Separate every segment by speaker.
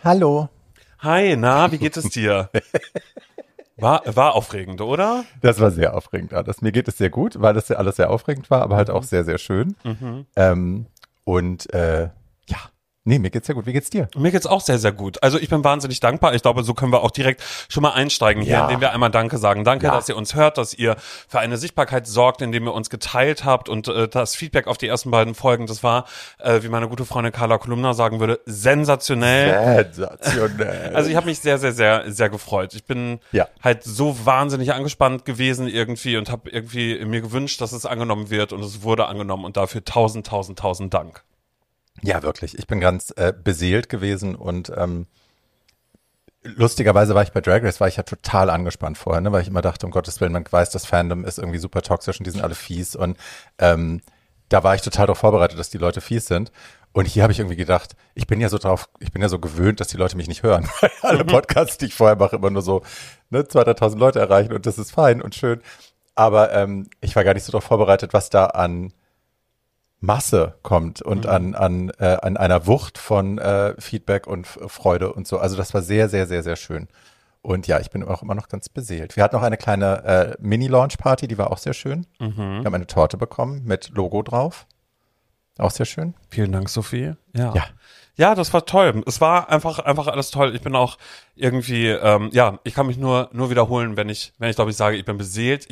Speaker 1: Hallo.
Speaker 2: Hi, na, wie geht es dir? War aufregend, oder?
Speaker 1: Das war sehr aufregend alles. Mir geht es sehr gut, weil das ja alles sehr aufregend war, aber halt auch sehr, sehr schön. Und ja, nee, mir geht's sehr gut. Wie geht's dir?
Speaker 2: Mir geht's auch sehr, sehr gut. Also ich bin wahnsinnig dankbar. Ich glaube, so können wir auch direkt schon mal einsteigen hier,
Speaker 1: Ja.
Speaker 2: indem wir einmal Danke sagen. Danke,
Speaker 1: Ja.
Speaker 2: dass ihr uns hört, dass ihr für eine Sichtbarkeit sorgt, indem ihr uns geteilt habt und das Feedback auf die ersten beiden Folgen, das war, wie meine gute Freundin Carla Kolumna sagen würde, sensationell.
Speaker 1: Sensationell.
Speaker 2: Also ich habe mich sehr, sehr, sehr, sehr gefreut. Ich bin
Speaker 1: Ja.
Speaker 2: halt so wahnsinnig angespannt gewesen irgendwie und habe irgendwie mir gewünscht, dass es angenommen wird und es wurde angenommen und dafür tausend Dank.
Speaker 1: Ja, wirklich. Ich bin ganz beseelt gewesen und lustigerweise war ich bei Drag Race, war ich ja total angespannt vorher, ne, weil ich immer dachte, um Gottes Willen, man weiß, das Fandom ist irgendwie super toxisch und die sind alle fies und da war ich total darauf vorbereitet, dass die Leute fies sind. Und hier habe ich irgendwie gedacht, ich bin ja so gewöhnt, dass die Leute mich nicht hören. Weil alle Podcasts, die ich vorher mache, immer nur so 2.000, 3.000 Leute erreichen und das ist fein und schön. Aber ich war gar nicht so darauf vorbereitet, was da an Masse kommt und an einer Wucht von Feedback und Freude und so. Also das war sehr, sehr, sehr, sehr schön. Und ja, ich bin auch immer noch ganz beseelt. Wir hatten noch eine kleine Mini-Launch-Party, die war auch sehr schön. Wir haben eine Torte bekommen mit Logo drauf. Auch sehr schön.
Speaker 2: Vielen Dank, Sophie.
Speaker 1: Ja.
Speaker 2: Ja, das war toll. Es war einfach alles toll. Ich bin auch irgendwie, ich kann mich nur wiederholen, wenn ich glaube ich sage, ich bin beseelt.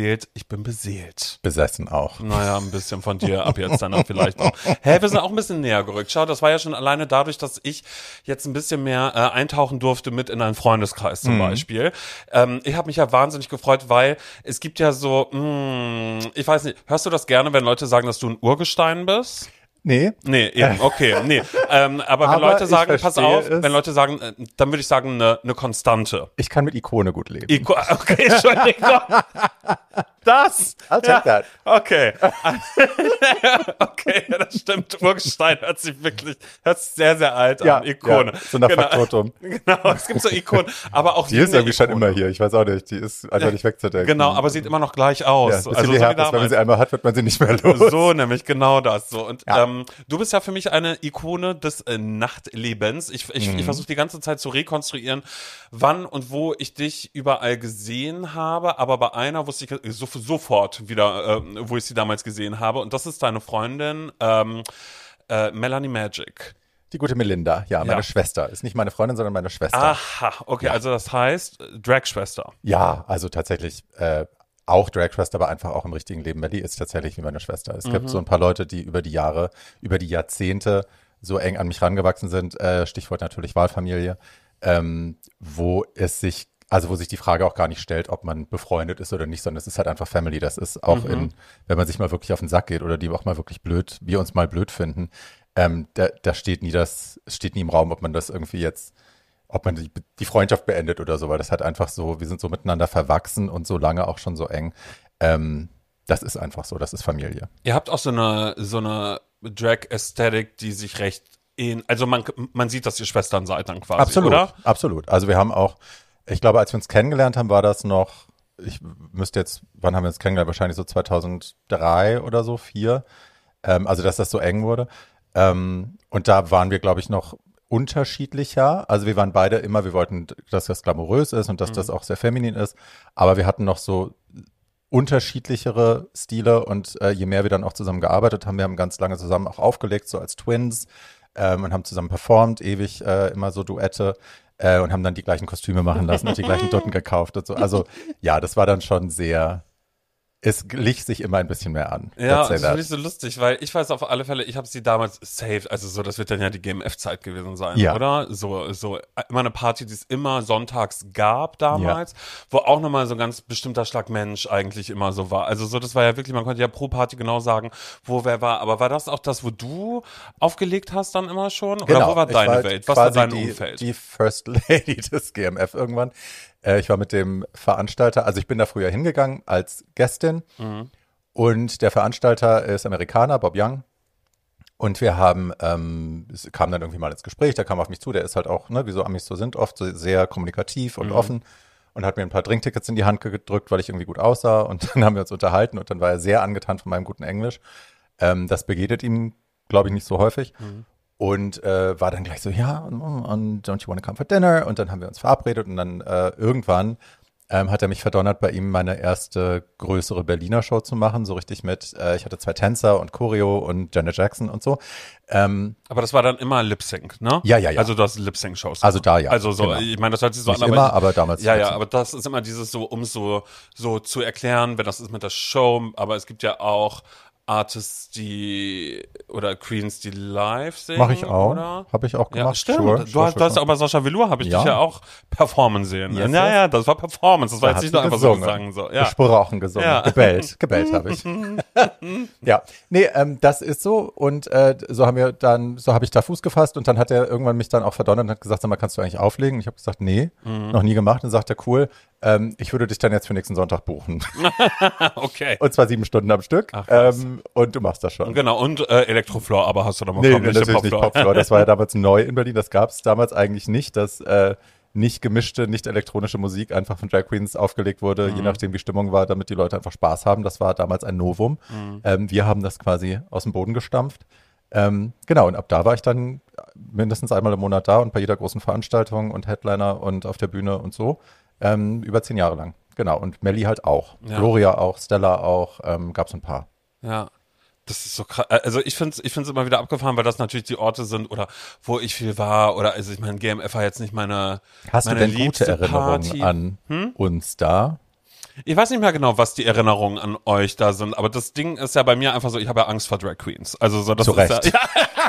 Speaker 1: Besessen auch.
Speaker 2: Naja, ein bisschen von dir ab jetzt dann auch vielleicht auch. Wir sind auch ein bisschen näher gerückt. Schau, das war ja schon alleine dadurch, dass ich jetzt ein bisschen mehr eintauchen durfte mit in einen Freundeskreis zum Beispiel. Ich habe mich ja wahnsinnig gefreut, weil es gibt ja so, ich weiß nicht, hörst du das gerne, wenn Leute sagen, dass du ein Urgestein bist?
Speaker 1: Nee.
Speaker 2: Nee, eben, okay, nee. Aber wenn Leute sagen, pass auf, wenn Leute sagen, dann würde ich sagen, eine Konstante.
Speaker 1: Ich kann mit Ikone gut leben.
Speaker 2: Okay, Entschuldigung. Das?
Speaker 1: I'll take that.
Speaker 2: Okay. Okay, das stimmt. Urgestein hört sich sehr, sehr alt an. Ikone.
Speaker 1: Ja, so nach Faktotum.
Speaker 2: Genau, es gibt so Ikonen. Aber auch
Speaker 1: die ist irgendwie schon immer hier. Ich weiß auch nicht. Die ist einfach nicht wegzudenken.
Speaker 2: Genau, aber sieht immer noch gleich aus.
Speaker 1: Ja, also so Herpes, wenn man sie einmal hat, wird man sie nicht mehr los.
Speaker 2: So, nämlich genau das. So. Und du bist ja für mich eine Ikone des Nachtlebens. Ich versuche die ganze Zeit zu rekonstruieren, wann und wo ich dich überall gesehen habe. Aber bei einer wusste ich sofort wieder, wo ich sie damals gesehen habe. Und das ist deine Freundin Melanie Magic.
Speaker 1: Die gute Melinda, meine Schwester. Ist nicht meine Freundin, sondern meine Schwester.
Speaker 2: Aha, okay, also das heißt Drag-Schwester.
Speaker 1: Ja, also tatsächlich auch Drag-Schwester, aber einfach auch im richtigen Leben. Melly ist tatsächlich wie meine Schwester. Es gibt so ein paar Leute, die über die Jahre, über die Jahrzehnte so eng an mich rangewachsen sind. Stichwort natürlich Wahlfamilie, wo sich die Frage auch gar nicht stellt, ob man befreundet ist oder nicht, sondern es ist halt einfach Family. Das ist auch wenn man sich mal wirklich auf den Sack geht oder die auch mal wirklich wir uns mal blöd finden, da steht nie im Raum, ob man das irgendwie jetzt, ob man die Freundschaft beendet oder so, weil das halt einfach so, wir sind so miteinander verwachsen und so lange auch schon so eng. Das ist einfach so, das ist Familie.
Speaker 2: Ihr habt auch so eine Drag-Ästhetik, die sich recht also man sieht, dass ihr Schwestern seid dann quasi,
Speaker 1: absolut,
Speaker 2: oder?
Speaker 1: Absolut. Also wir haben auch, ich glaube, als wir uns kennengelernt haben, war das noch, wann haben wir uns kennengelernt? Wahrscheinlich so 2003 oder so, 2004. Also, dass das so eng wurde. Und da waren wir, glaube ich, noch unterschiedlicher. Also wir waren beide wir wollten, dass das glamourös ist und dass das auch sehr feminin ist. Aber wir hatten noch so unterschiedlichere Stile und je mehr wir dann auch zusammen gearbeitet haben, wir haben ganz lange zusammen auch aufgelegt, so als Twins und haben zusammen performt, ewig immer so Duette. Und haben dann die gleichen Kostüme machen lassen und die gleichen Dutten gekauft und so. Also ja, das war dann schon es glich sich immer ein bisschen mehr an.
Speaker 2: Ja, das finde ich so lustig, weil ich weiß auf alle Fälle, ich habe sie damals saved, also so, das wird dann ja die GMF-Zeit gewesen sein, oder? So immer eine Party, die es immer sonntags gab damals, wo auch nochmal so ein ganz bestimmter Schlag Mensch eigentlich immer so war. Also so, das war ja wirklich, man konnte ja pro Party genau sagen, wo wer war. Aber war das auch das, wo du aufgelegt hast dann immer schon? Oder
Speaker 1: genau,
Speaker 2: wo war deine Welt? Was war dein Umfeld?
Speaker 1: Die First Lady des GMF irgendwann. Ich war mit dem Veranstalter, also ich bin da früher hingegangen als Gästin und der Veranstalter ist Amerikaner, Bob Young. Und wir haben, es kam dann irgendwie mal ins Gespräch, der kam auf mich zu, der ist halt auch, ne, wie so Amis so sind, oft so sehr kommunikativ und offen und hat mir ein paar Trinktickets in die Hand gedrückt, weil ich irgendwie gut aussah und dann haben wir uns unterhalten und dann war er sehr angetan von meinem guten Englisch. Das begegnet ihm, glaube ich, nicht so häufig. Und war dann gleich so, ja, und don't you wanna come for dinner? Und dann haben wir uns verabredet und dann irgendwann hat er mich verdonnert, bei ihm meine erste größere Berliner Show zu machen, so richtig mit, ich hatte 2 Tänzer und Choreo und Janet Jackson und so.
Speaker 2: Aber das war dann immer Lip-Sync, ne?
Speaker 1: Ja.
Speaker 2: Also du hast Lip-Sync-Shows.
Speaker 1: Also da, ja.
Speaker 2: Also so,
Speaker 1: genau.
Speaker 2: Ich meine, das hört sich so
Speaker 1: Nicht
Speaker 2: an,
Speaker 1: immer, aber damals.
Speaker 2: Ja, aber das ist immer dieses so, um so zu erklären, wenn das ist mit der Show, aber es gibt ja auch Artists, oder Queens, die live singen.
Speaker 1: Mache ich auch.
Speaker 2: Oder?
Speaker 1: Habe ich auch gemacht.
Speaker 2: Ja, stimmt.
Speaker 1: Sure,
Speaker 2: du hast ja auch bei Sascha Velour, habe ich dich ja auch performen sehen.
Speaker 1: Yes,
Speaker 2: ja, das war Performance. Das war jetzt nicht nur einfach
Speaker 1: gesungen.
Speaker 2: so gesungen. So. Ja.
Speaker 1: Gesprochen, gesungen. Ja. Gebellt habe ich. Ja, nee, das ist so und so habe ich da Fuß gefasst und dann hat er irgendwann mich dann auch verdonnert und hat gesagt, sag mal, kannst du eigentlich auflegen? Und ich habe gesagt, nee, noch nie gemacht. Und dann sagt er, cool, ich würde dich dann jetzt für nächsten Sonntag buchen.
Speaker 2: Okay.
Speaker 1: Und zwar 7 Stunden am Stück.
Speaker 2: Ach,
Speaker 1: und du machst das schon.
Speaker 2: Genau, und Elektrofloor, aber hast du da mal
Speaker 1: natürlich nicht Popfloor. Das war ja damals neu in Berlin. Das gab es damals eigentlich nicht, dass nicht gemischte, nicht elektronische Musik einfach von Drag Queens aufgelegt wurde, je nachdem wie Stimmung war, damit die Leute einfach Spaß haben. Das war damals ein Novum. Wir haben das quasi aus dem Boden gestampft. Genau, und ab da war ich dann mindestens einmal im Monat da und bei jeder großen Veranstaltung und Headliner und auf der Bühne und so. Über 10 Jahre lang. Genau, und Melly halt auch. Ja. Gloria auch, Stella auch, gab's ein paar.
Speaker 2: Ja. Das ist so krass. Also ich find's immer wieder abgefahren, weil das natürlich die Orte sind oder wo ich viel war oder also ich meine, GMF war jetzt nicht meine
Speaker 1: Hast
Speaker 2: meine
Speaker 1: du denn gute Erinnerungen an uns da?
Speaker 2: Ich weiß nicht mehr genau, was die Erinnerungen an euch da sind, aber das Ding ist ja bei mir einfach so, ich habe ja Angst vor Drag Queens. Also so, das
Speaker 1: Zu
Speaker 2: ist
Speaker 1: Recht.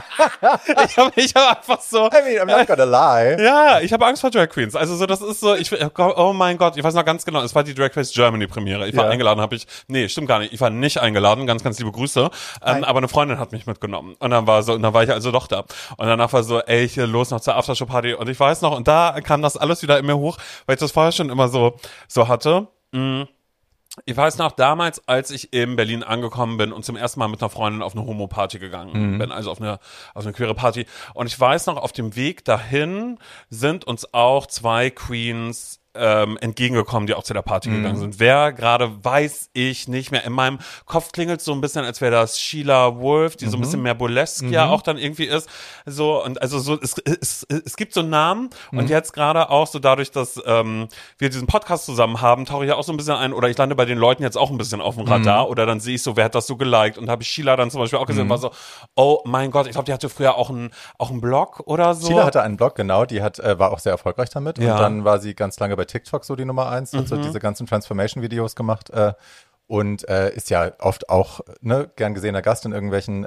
Speaker 2: ja, ich hab einfach so.
Speaker 1: I mean, I'm not gonna lie.
Speaker 2: Ja, ich habe Angst vor Drag Queens. Also so, das ist so, oh mein Gott, ich weiß noch ganz genau, es war die Drag Race Germany Premiere. Ich war eingeladen, nee, stimmt gar nicht, ich war nicht eingeladen, ganz, ganz liebe Grüße. Aber eine Freundin hat mich mitgenommen. Und dann war ich also doch da. Und danach war so, ey, hier los noch zur Aftershow-Party. Und ich weiß noch, und da kam das alles wieder in mir hoch, weil ich das vorher schon immer so hatte. Ich weiß noch, damals, als ich in Berlin angekommen bin und zum ersten Mal mit einer Freundin auf eine Homo-Party gegangen bin, also auf eine queere Party. Und ich weiß noch, auf dem Weg dahin sind uns auch 2 Queens entgegengekommen, die auch zu der Party gegangen sind. Wer gerade, weiß ich nicht mehr. In meinem Kopf klingelt so ein bisschen, als wäre das Sheila Wolf, die so ein bisschen mehr burlesque ja auch dann irgendwie ist. So, und also so, es gibt so einen Namen und jetzt gerade auch so dadurch, dass wir diesen Podcast zusammen haben, tauche ich ja auch so ein bisschen ein oder ich lande bei den Leuten jetzt auch ein bisschen auf dem Radar oder dann sehe ich so, wer hat das so geliked und habe ich Sheila dann zum Beispiel auch gesehen, war so, oh mein Gott, ich glaube, die hatte früher auch einen Blog oder so.
Speaker 1: Sheila hatte einen Blog, genau, die war auch sehr erfolgreich damit und dann war sie ganz lange bei TikTok so die Nummer 1 und so diese ganzen Transformation-Videos gemacht und ist ja oft auch gern gesehener Gast in irgendwelchen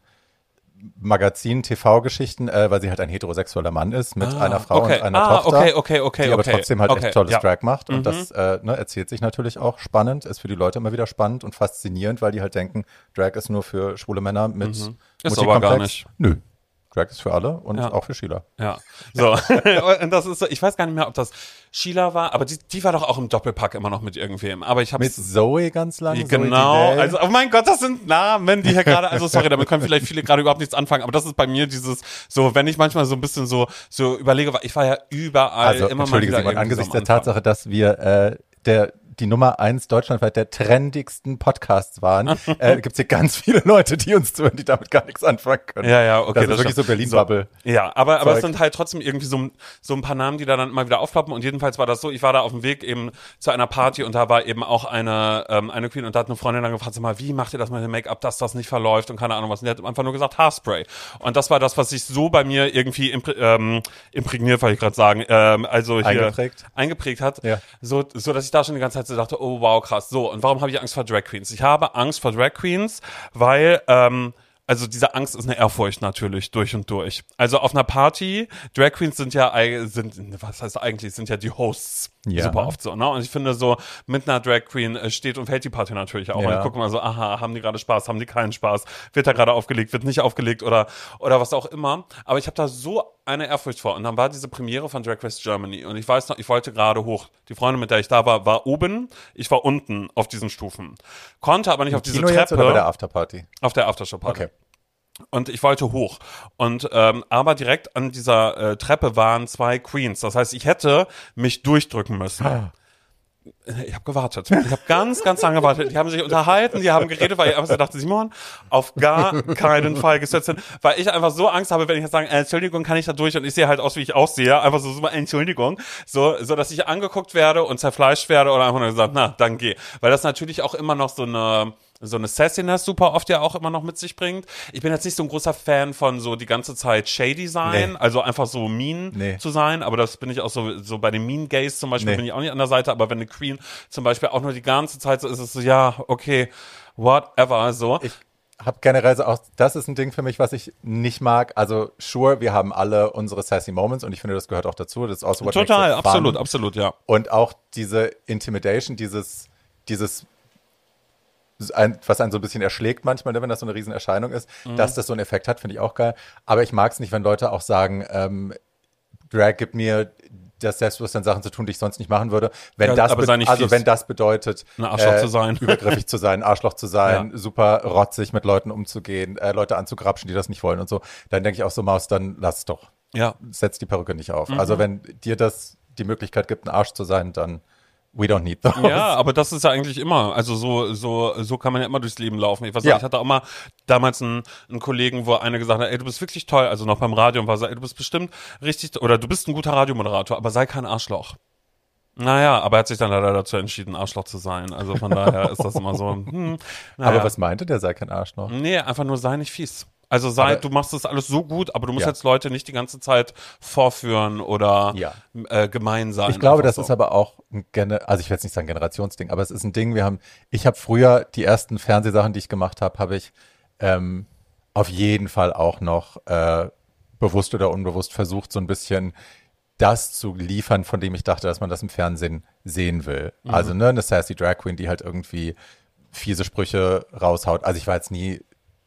Speaker 1: Magazin, TV-Geschichten, weil sie halt ein heterosexueller Mann ist mit einer Frau und einer Tochter, die aber trotzdem halt echt tolles Drag macht und das erzählt sich natürlich auch spannend, ist für die Leute immer wieder spannend und faszinierend, weil die halt denken, Drag ist nur für schwule Männer mit
Speaker 2: Ist aber gar nicht.
Speaker 1: Nö. Drag ist für alle und auch für Sheila.
Speaker 2: Ja, so. Und das ist so, ich weiß gar nicht mehr, ob das Sheila war, aber die war doch auch im Doppelpack immer noch mit irgendwem. Aber ich habe
Speaker 1: mit Zoe ganz lange.
Speaker 2: Genau, also oh mein Gott, das sind Namen, die hier gerade, also sorry, damit können vielleicht viele gerade überhaupt nichts anfangen, aber das ist bei mir dieses, so, wenn ich manchmal so ein bisschen so überlege, ich war ja überall immer mal wieder
Speaker 1: Simon, angesichts der Tatsache, dass wir die Nummer 1 deutschlandweit der trendigsten Podcasts waren, gibt es hier ganz viele Leute, die uns zuhören, die damit gar nichts anfangen können.
Speaker 2: Ja, okay.
Speaker 1: Das ist wirklich so Berlin-Bubble.
Speaker 2: So, ja, aber es sind halt trotzdem irgendwie so ein paar Namen, die da dann immer wieder aufploppen und jedenfalls war das so, ich war da auf dem Weg eben zu einer Party und da war eben auch eine Queen und da hat eine Freundin dann gefragt, sag mal, wie macht ihr das mit dem Make-up, dass das nicht verläuft und keine Ahnung was. Und die hat einfach nur gesagt, Haarspray. Und das war das, was sich so bei mir irgendwie imprägniert, wollte ich gerade sagen, also hier eingeprägt hat, so dass ich da schon die ganze Zeit so dachte, oh wow, krass. So, und warum habe ich Angst vor Drag Queens? Ich habe Angst vor Drag Queens, weil also diese Angst ist eine Ehrfurcht natürlich durch und durch. Also auf einer Party, Drag Queens sind ja die Hosts. Ja. Super oft so, ne? Und ich finde so, mit einer Drag Queen steht und fällt die Party natürlich auch. Ja. Und ich gucke mal so, aha, haben die gerade Spaß, haben die keinen Spaß? Wird da gerade aufgelegt, wird nicht aufgelegt oder was auch immer. Aber ich habe da so eine Ehrfurcht vor. Und dann war diese Premiere von Drag Race Germany. Und ich weiß noch, ich wollte gerade hoch. Die Freundin, mit der ich da war oben. Ich war unten auf diesen Stufen. Konnte aber nicht auf diese Treppe.
Speaker 1: Jetzt oder bei der Afterparty?
Speaker 2: Auf der Aftershow-Party.
Speaker 1: Okay.
Speaker 2: Und ich wollte hoch. Und aber direkt an dieser Treppe waren 2 Queens. Das heißt, ich hätte mich durchdrücken müssen. Ich habe gewartet. Ich habe ganz, ganz lange gewartet. Die haben sich unterhalten, die haben geredet, weil ich einfach so dachte, Simon, auf gar keinen Fall gesetzt hin, weil ich einfach so Angst habe, wenn ich jetzt sage, Entschuldigung, kann ich da durch und ich sehe halt aus, wie ich aussehe, einfach so super, Entschuldigung, so, dass ich angeguckt werde und zerfleischt werde oder einfach nur gesagt, na, dann geh. Weil das natürlich auch immer noch so eine Sassiness super oft ja auch immer noch mit sich bringt. Ich bin jetzt nicht so ein großer Fan von so die ganze Zeit shady sein, also einfach so mean zu sein, aber das bin ich auch so bei den Mean Gays zum Beispiel bin ich auch nicht an der Seite, aber wenn eine Queen zum Beispiel auch nur die ganze Zeit so ist, es so, ja, okay, whatever, so.
Speaker 1: Ich habe generell so auch, das ist ein Ding für mich, was ich nicht mag. Also sure, wir haben alle unsere sassy Moments und ich finde, das gehört auch dazu. Das ist auch so what
Speaker 2: total,
Speaker 1: makes it fun.
Speaker 2: absolut, ja.
Speaker 1: Und auch diese Intimidation, dieses was einen so ein bisschen erschlägt manchmal, wenn das so eine Riesenerscheinung ist, dass das so einen Effekt hat, finde ich auch geil. Aber ich mag es nicht, wenn Leute auch sagen, Drag gibt mir das Selbstbewusstsein, Sachen zu tun, die ich sonst nicht machen würde. Wenn wenn das bedeutet,
Speaker 2: ein Arschloch zu sein,
Speaker 1: übergriffig zu sein, Arschloch zu sein, super rotzig mit Leuten umzugehen, Leute anzugrapschen, die das nicht wollen und so, dann denke ich auch so, Maus, dann lass es doch.
Speaker 2: Ja.
Speaker 1: Setz die Perücke nicht auf. Also wenn dir das die Möglichkeit gibt, ein Arsch zu sein, dann we don't need those.
Speaker 2: Ja, aber das ist ja eigentlich immer, also so kann man ja immer durchs Leben laufen. Ich weiß nicht, ich hatte auch mal damals einen Kollegen, wo einer gesagt hat, ey, du bist wirklich toll, also noch beim Radio und war so, ey, du bist bestimmt richtig, oder du bist ein guter Radiomoderator, aber sei kein Arschloch. Naja, aber er hat sich dann leider dazu entschieden, Arschloch zu sein. Also von daher ist das immer so, naja.
Speaker 1: Aber was meinte der, sei kein Arschloch?
Speaker 2: Nee, einfach nur sei nicht fies. Also du machst das alles so gut, aber du musst jetzt Leute nicht die ganze Zeit vorführen oder gemein sein.
Speaker 1: Ich glaube, das ist aber auch also ich will jetzt nicht sagen Generationsding, aber es ist ein Ding, ich habe früher die ersten Fernsehsachen, die ich gemacht habe ich auf jeden Fall auch noch bewusst oder unbewusst versucht, so ein bisschen das zu liefern, von dem ich dachte, dass man das im Fernsehen sehen will. Also eine sassy Drag Queen, die halt irgendwie fiese Sprüche raushaut. Also ich war jetzt nie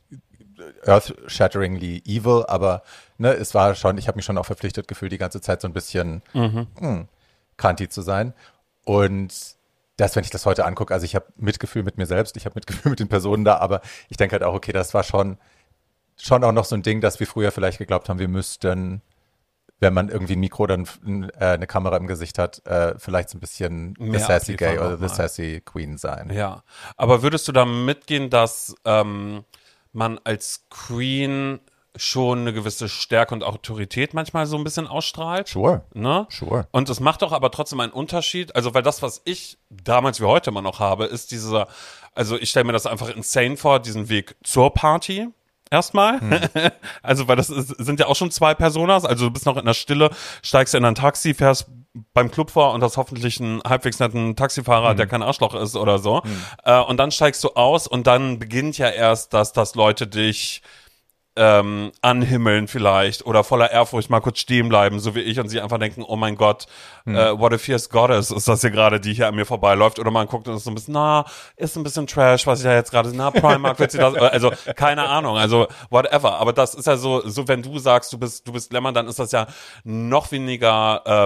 Speaker 1: earth-shatteringly evil, aber es war schon, ich habe mich schon auch verpflichtet gefühlt, die ganze Zeit so ein bisschen cunty zu sein. Und wenn ich das heute angucke, also ich habe Mitgefühl mit mir selbst, ich habe Mitgefühl mit den Personen da, aber ich denke halt auch, okay, das war schon auch noch so ein Ding, dass wir früher vielleicht geglaubt haben, wir müssten, wenn man irgendwie ein Mikro oder eine Kamera im Gesicht hat, vielleicht so ein bisschen the sassy gay oder the sassy queen sein.
Speaker 2: Ja, aber würdest du da mitgehen, dass man als Queen schon eine gewisse Stärke und Autorität manchmal so ein bisschen ausstrahlt?
Speaker 1: Sure.
Speaker 2: Ne?
Speaker 1: Sure.
Speaker 2: Und es macht doch aber trotzdem einen Unterschied. Also, weil das, was ich damals wie heute immer noch habe, ist also ich stelle mir das einfach insane vor, diesen Weg zur Party. Erstmal. Also, weil sind ja auch schon zwei Personas. Also, du bist noch in der Stille, steigst in ein Taxi, fährst beim Club vor und hast hoffentlich einen halbwegs netten Taxifahrer, der kein Arschloch ist oder so. Und dann steigst du aus und dann beginnt ja erst, dass Leute dich anhimmeln vielleicht oder voller Ehrfurcht mal kurz stehen bleiben, so wie ich, und sie einfach denken, oh mein Gott, what a fierce goddess ist das hier gerade, die hier an mir vorbeiläuft, oder man guckt und ist so ein bisschen, ist ein bisschen Trash, was ich da jetzt gerade, Primark, wird sie das, also keine Ahnung, also whatever, aber das ist ja so wenn du sagst, du bist Glamour, dann ist das ja noch weniger,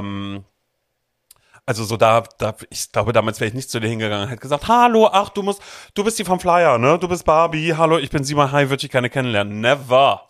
Speaker 2: also ich glaube, damals wäre ich nicht zu dir hingegangen und hätte gesagt, hallo, ach, du bist die vom Flyer, ne? Du bist Barbie, hallo, ich bin Simon, hi, würde ich gerne kennenlernen. Never.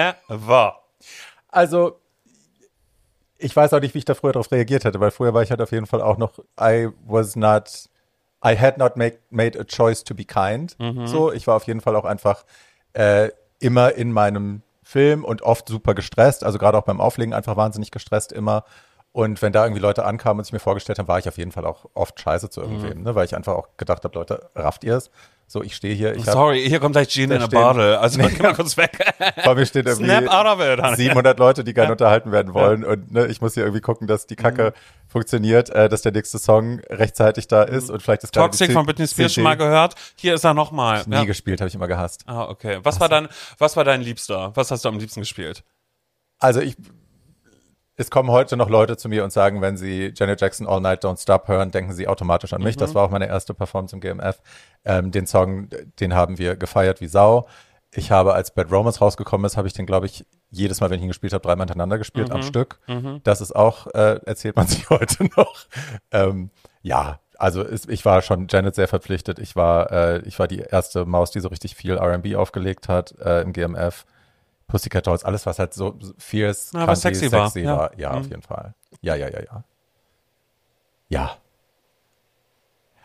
Speaker 1: Also, ich weiß auch nicht, wie ich da früher darauf reagiert hätte, weil früher war ich halt auf jeden Fall auch noch, I had not made a choice to be kind. So, ich war auf jeden Fall auch einfach immer in meinem Film und oft super gestresst, also gerade auch beim Auflegen einfach wahnsinnig gestresst immer. Und wenn da irgendwie Leute ankamen und sich mir vorgestellt haben, war ich auf jeden Fall auch oft scheiße zu irgendwem, ne? Weil ich einfach auch gedacht habe, Leute, rafft ihr es? So, ich stehe hier.
Speaker 2: Sorry, hier kommt gleich Jean in a Bottle. Also, geh mal kurz weg.
Speaker 1: Vor mir stehen irgendwie
Speaker 2: Snap out of it,
Speaker 1: 700 Leute, die gerne unterhalten werden wollen. Und ich muss hier irgendwie gucken, dass die Kacke funktioniert, dass der nächste Song rechtzeitig da ist. Und vielleicht ist
Speaker 2: Toxic von Britney Spears schon mal gehört. Hier ist er nochmal.
Speaker 1: Nie gespielt, habe ich immer gehasst.
Speaker 2: Ah, okay. Was war dein Liebster? Was hast du am liebsten gespielt?
Speaker 1: Also es kommen heute noch Leute zu mir und sagen, wenn sie Janet Jackson All Night Don't Stop hören, denken sie automatisch an mich. Das war auch meine erste Performance im GMF. Den Song, den haben wir gefeiert wie Sau. Ich habe, als Bad Romance rausgekommen ist, habe ich den, glaube ich, jedes Mal, wenn ich ihn gespielt habe, 3-mal hintereinander gespielt am Stück. Das ist auch, erzählt man sich heute noch. Ja, also ich war schon Janet sehr verpflichtet. Ich war die erste Maus, die so richtig viel R&B aufgelegt hat im GMF. Pussycat Dolls, alles, was halt so fierce,
Speaker 2: was sexy war.
Speaker 1: Ja, auf jeden Fall. Ja.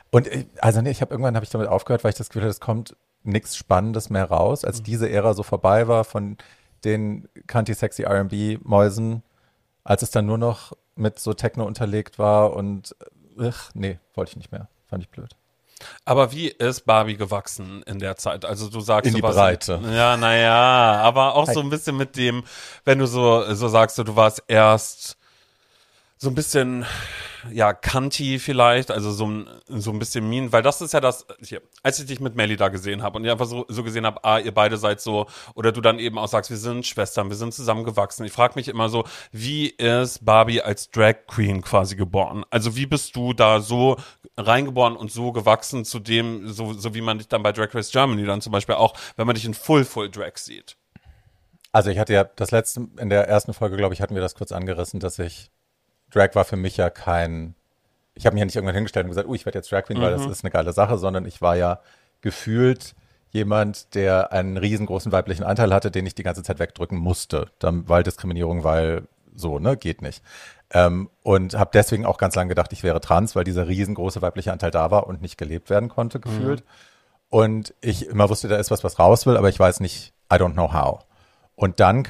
Speaker 1: Und irgendwann habe ich damit aufgehört, weil ich das Gefühl hatte, es kommt nichts Spannendes mehr raus, als diese Ära so vorbei war von den Kanti-Sexy R&B-Mäusen, als es dann nur noch mit so Techno unterlegt war und nee, wollte ich nicht mehr. Fand ich blöd.
Speaker 2: Aber wie ist Barbie gewachsen in der Zeit? Also du sagst,
Speaker 1: in die Breite.
Speaker 2: Ja, naja, aber auch so ein bisschen mit dem, wenn du so sagst, du warst erst so ein bisschen, ja, Kanti vielleicht, also so ein bisschen mean, weil das ist ja das, hier, als ich dich mit Melly da gesehen habe und ich einfach so gesehen habe, ihr beide seid so, oder du dann eben auch sagst, wir sind Schwestern, wir sind zusammengewachsen. Ich frage mich immer so, wie ist Barbie als Drag Queen quasi geboren? Also wie bist du da so reingeboren und so gewachsen zu dem, so wie man dich dann bei Drag Race Germany dann zum Beispiel auch, wenn man dich in Full Drag sieht?
Speaker 1: Also ich hatte ja in der ersten Folge, glaube ich, hatten wir das kurz angerissen, dass Drag war für mich ja ich habe mich ja nicht irgendwann hingestellt und gesagt, ich werde jetzt Drag Queen, weil das ist eine geile Sache, sondern ich war ja gefühlt jemand, der einen riesengroßen weiblichen Anteil hatte, den ich die ganze Zeit wegdrücken musste, weil Diskriminierung, weil so, ne, geht nicht. Und habe deswegen auch ganz lange gedacht, ich wäre trans, weil dieser riesengroße weibliche Anteil da war und nicht gelebt werden konnte, gefühlt. Und ich immer wusste, da ist was raus will, aber ich weiß nicht, I don't know how. Und dann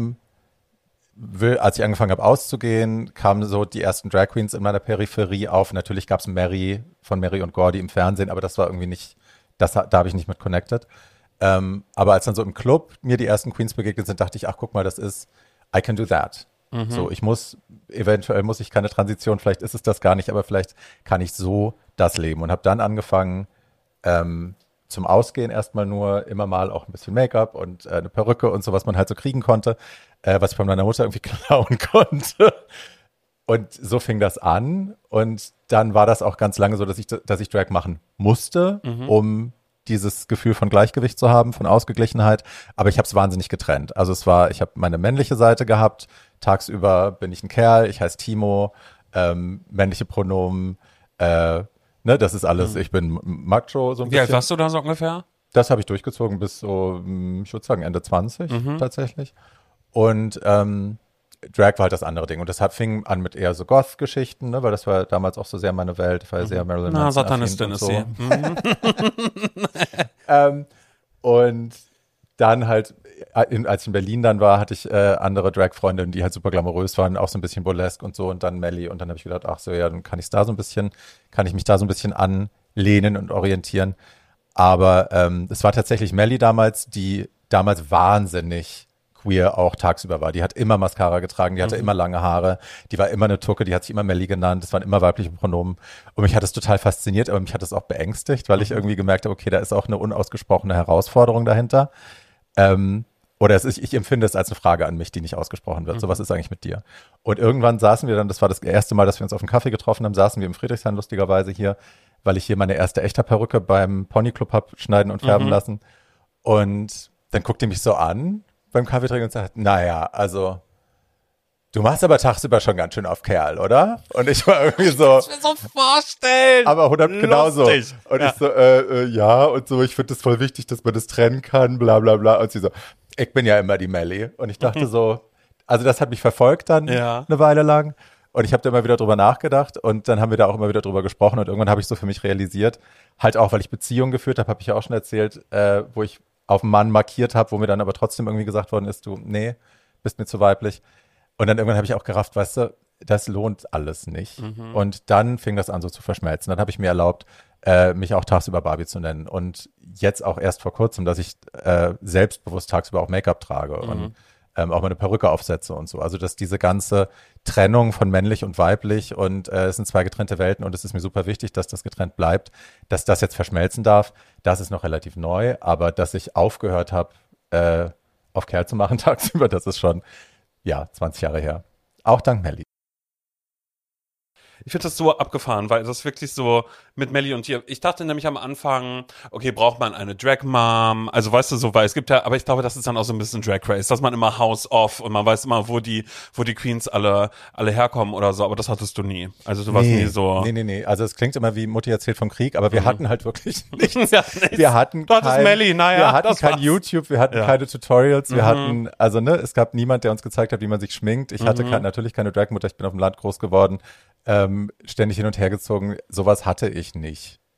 Speaker 1: als ich angefangen habe auszugehen, kamen so die ersten Drag Queens in meiner Peripherie auf. Natürlich gab es Mary von Mary und Gordy im Fernsehen, aber das war irgendwie nicht, da habe ich nicht mit connected. Aber als dann so im Club mir die ersten Queens begegnet sind, dachte ich, ach guck mal, das ist, I can do that. So, eventuell muss ich keine Transition, vielleicht ist es das gar nicht, aber vielleicht kann ich so das leben. Und habe dann angefangen, zum Ausgehen erstmal nur immer mal auch ein bisschen Make-up und eine Perücke und so, was man halt so kriegen konnte, was ich von meiner Mutter irgendwie klauen konnte. Und so fing das an. Und dann war das auch ganz lange so, dass ich Drag machen musste, um dieses Gefühl von Gleichgewicht zu haben, von Ausgeglichenheit. Aber ich habe es wahnsinnig getrennt. Also ich habe meine männliche Seite gehabt. Tagsüber bin ich ein Kerl, ich heiße Timo, männliche Pronomen, das ist alles, ich bin Macho so ein bisschen.
Speaker 2: Wie alt warst du da so ungefähr?
Speaker 1: Das habe ich durchgezogen bis so, ich würde sagen Ende 20 tatsächlich. Und Drag war halt das andere Ding. Und das fing an mit eher so Goth-Geschichten, ne, weil das war damals auch so sehr meine Welt. Ich war ja sehr Marilyn Manson.
Speaker 2: Satanistin ist sie.
Speaker 1: Und dann halt, als ich in Berlin dann war, hatte ich andere Drag-Freundinnen, die halt super glamourös waren, auch so ein bisschen burlesque und so. Und dann Melly. Und dann habe ich gedacht, ach so, ja, dann kann ich mich da so ein bisschen anlehnen und orientieren. Aber es war tatsächlich Melly damals, die damals wahnsinnig queer auch tagsüber war. Die hat immer Mascara getragen, die hatte immer lange Haare, die war immer eine Tucke, die hat sich immer Melly genannt, es waren immer weibliche Pronomen. Und mich hat es total fasziniert, aber mich hat es auch beängstigt, weil ich irgendwie gemerkt habe, okay, da ist auch eine unausgesprochene Herausforderung dahinter. Ich empfinde es als eine Frage an mich, die nicht ausgesprochen wird. So, was ist eigentlich mit dir? Und irgendwann saßen wir dann, das war das erste Mal, dass wir uns auf einen Kaffee getroffen haben, saßen wir im Friedrichshain lustigerweise hier, weil ich hier meine erste echte Perücke beim Ponyclub habe schneiden und färben lassen. Und dann guckt die mich so an beim Kaffeetrinken und sagt, naja, also du machst aber tagsüber schon ganz schön auf Kerl, oder? Und ich war irgendwie so,
Speaker 2: Ich kann mir so vorstellen.
Speaker 1: aber 100 genauso.
Speaker 2: Lustig.
Speaker 1: Und ich so, ja, und so, ich finde es voll wichtig, dass man das trennen kann, bla bla bla. Und sie so, ich bin ja immer die Melly. Und ich dachte so, also das hat mich verfolgt dann eine Weile lang. Und ich habe da immer wieder drüber nachgedacht und dann haben wir da auch immer wieder drüber gesprochen und irgendwann habe ich so für mich realisiert, halt auch, weil ich Beziehungen geführt habe ich ja auch schon erzählt, wo ich auf einen Mann markiert habe, wo mir dann aber trotzdem irgendwie gesagt worden ist, du, nee, bist mir zu weiblich. Und dann irgendwann habe ich auch gerafft, weißt du, das lohnt alles nicht. Und dann fing das an so zu verschmelzen. Dann habe ich mir erlaubt, mich auch tagsüber Barbie zu nennen. Und jetzt auch erst vor kurzem, dass ich selbstbewusst tagsüber auch Make-up trage und auch meine Perücke aufsetze und so. Also dass diese ganze Trennung von männlich und weiblich und es sind zwei getrennte Welten und es ist mir super wichtig, dass das getrennt bleibt, dass das jetzt verschmelzen darf. Das ist noch relativ neu, aber dass ich aufgehört habe, auf Kerl zu machen tagsüber, das ist schon 20 Jahre her. Auch dank Melly.
Speaker 2: Ich finde das so abgefahren, weil das wirklich so mit Melly und dir. Ich dachte nämlich am Anfang, okay, braucht man eine Drag Mom? Also weißt du so, weil es gibt ja, aber ich glaube, das ist dann auch so ein bisschen Drag Race, dass man immer House off und man weiß immer, wo die Queens alle herkommen oder so, aber das hattest du nie. Also du warst nie so.
Speaker 1: Nee. Also es klingt immer wie Mutti erzählt vom Krieg, aber wir hatten halt wirklich nichts.
Speaker 2: Ja, nichts.
Speaker 1: Wir hatten
Speaker 2: wir
Speaker 1: hatten kein YouTube, wir hatten keine Tutorials, wir hatten, also es gab niemand, der uns gezeigt hat, wie man sich schminkt. Ich hatte natürlich keine Dragmutter, ich bin auf dem Land groß geworden. Ständig hin und her gezogen, sowas hatte ich nicht.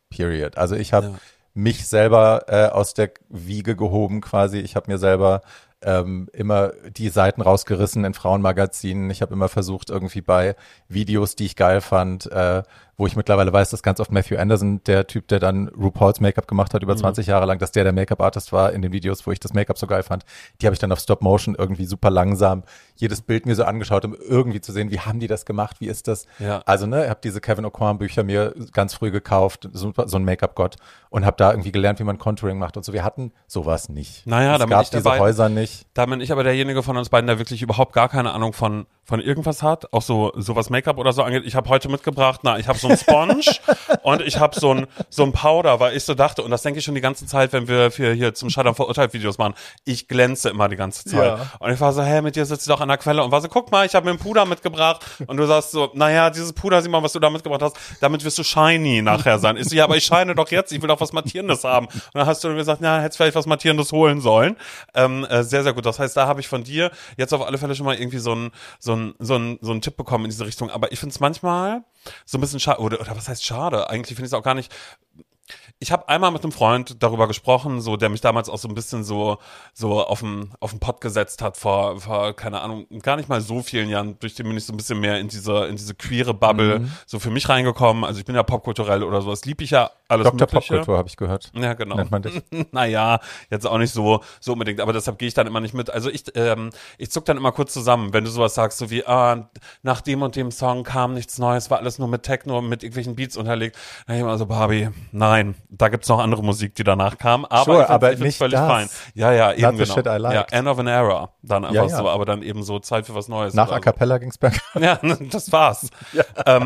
Speaker 1: period. Also ich habe mich selber aus der Wiege gehoben quasi. Ich habe mir selber immer die Seiten rausgerissen in Frauenmagazinen. Ich habe immer versucht, irgendwie bei Videos, die ich geil fand, wo ich mittlerweile weiß, dass ganz oft Matthew Anderson, der Typ, der dann RuPaul's Make-up gemacht hat, über 20 Jahre lang, dass der Make-up-Artist war in den Videos, wo ich das Make-up so geil fand, die habe ich dann auf Stop-Motion irgendwie super langsam jedes Bild mir so angeschaut, um irgendwie zu sehen, wie haben die das gemacht, wie ist das? Ja. Also, ich habe diese Kevin Aucoin Bücher mir ganz früh gekauft, so ein Make-up-Gott, und habe da irgendwie gelernt, wie man Contouring macht und so. Wir hatten sowas nicht.
Speaker 2: Naja,
Speaker 1: es gab diese Häuser nicht.
Speaker 2: Da bin ich aber derjenige von uns beiden, der wirklich überhaupt gar keine Ahnung von irgendwas hat, auch so was Make-up oder so angeht. Ich habe heute mitgebracht, ich habe so ein Sponge und ich habe so ein Powder, weil ich so dachte, und das denke ich schon die ganze Zeit, wenn wir hier zum Scheitern verurteilt Videos machen, ich glänze immer die ganze Zeit. Ja. Und ich war so, mit dir sitzt du doch an der Quelle, und war so, guck mal, ich habe mir ein Puder mitgebracht, und du sagst so, dieses Puder, sieh mal, was du da mitgebracht hast, damit wirst du shiny nachher sein. Ich so, ja, aber ich scheine doch jetzt, ich will doch was Mattierendes haben. Und dann hast du gesagt, hättest vielleicht was Mattierendes holen sollen. Sehr, sehr gut. Das heißt, da habe ich von dir jetzt auf alle Fälle schon mal irgendwie so einen Tipp bekommen in diese Richtung. Aber ich finde es manchmal so ein bisschen schade, oder was heißt schade? Eigentlich finde ich es auch gar nicht. Ich habe einmal mit einem Freund darüber gesprochen, so, der mich damals auch so ein bisschen so auf den Pott gesetzt hat vor, keine Ahnung, gar nicht mal so vielen Jahren, durch den bin ich so ein bisschen mehr in diese queere Bubble so für mich reingekommen. Also ich bin ja popkulturell oder so, das lieb ich ja alles
Speaker 1: Dr.
Speaker 2: Mögliche.
Speaker 1: Popkultur habe ich gehört.
Speaker 2: Ja, genau.
Speaker 1: Nennt man dich?
Speaker 2: Naja, jetzt auch nicht so unbedingt, aber deshalb gehe ich dann immer nicht mit. Also ich zuck dann immer kurz zusammen, wenn du sowas sagst, so wie, nach dem und dem Song kam nichts Neues, war alles nur mit Techno, mit irgendwelchen Beats unterlegt. Dann ich immer so, Barbie, nein, da gibt's noch andere Musik, die danach kam, aber ich find's völlig fein. Ja, eben
Speaker 1: genau. Shit I liked.
Speaker 2: Ja, End of an Era, dann einfach so, aber dann eben so Zeit für was Neues.
Speaker 1: Nach A Cappella ging's bergab.
Speaker 2: Ja, das war's. Ja.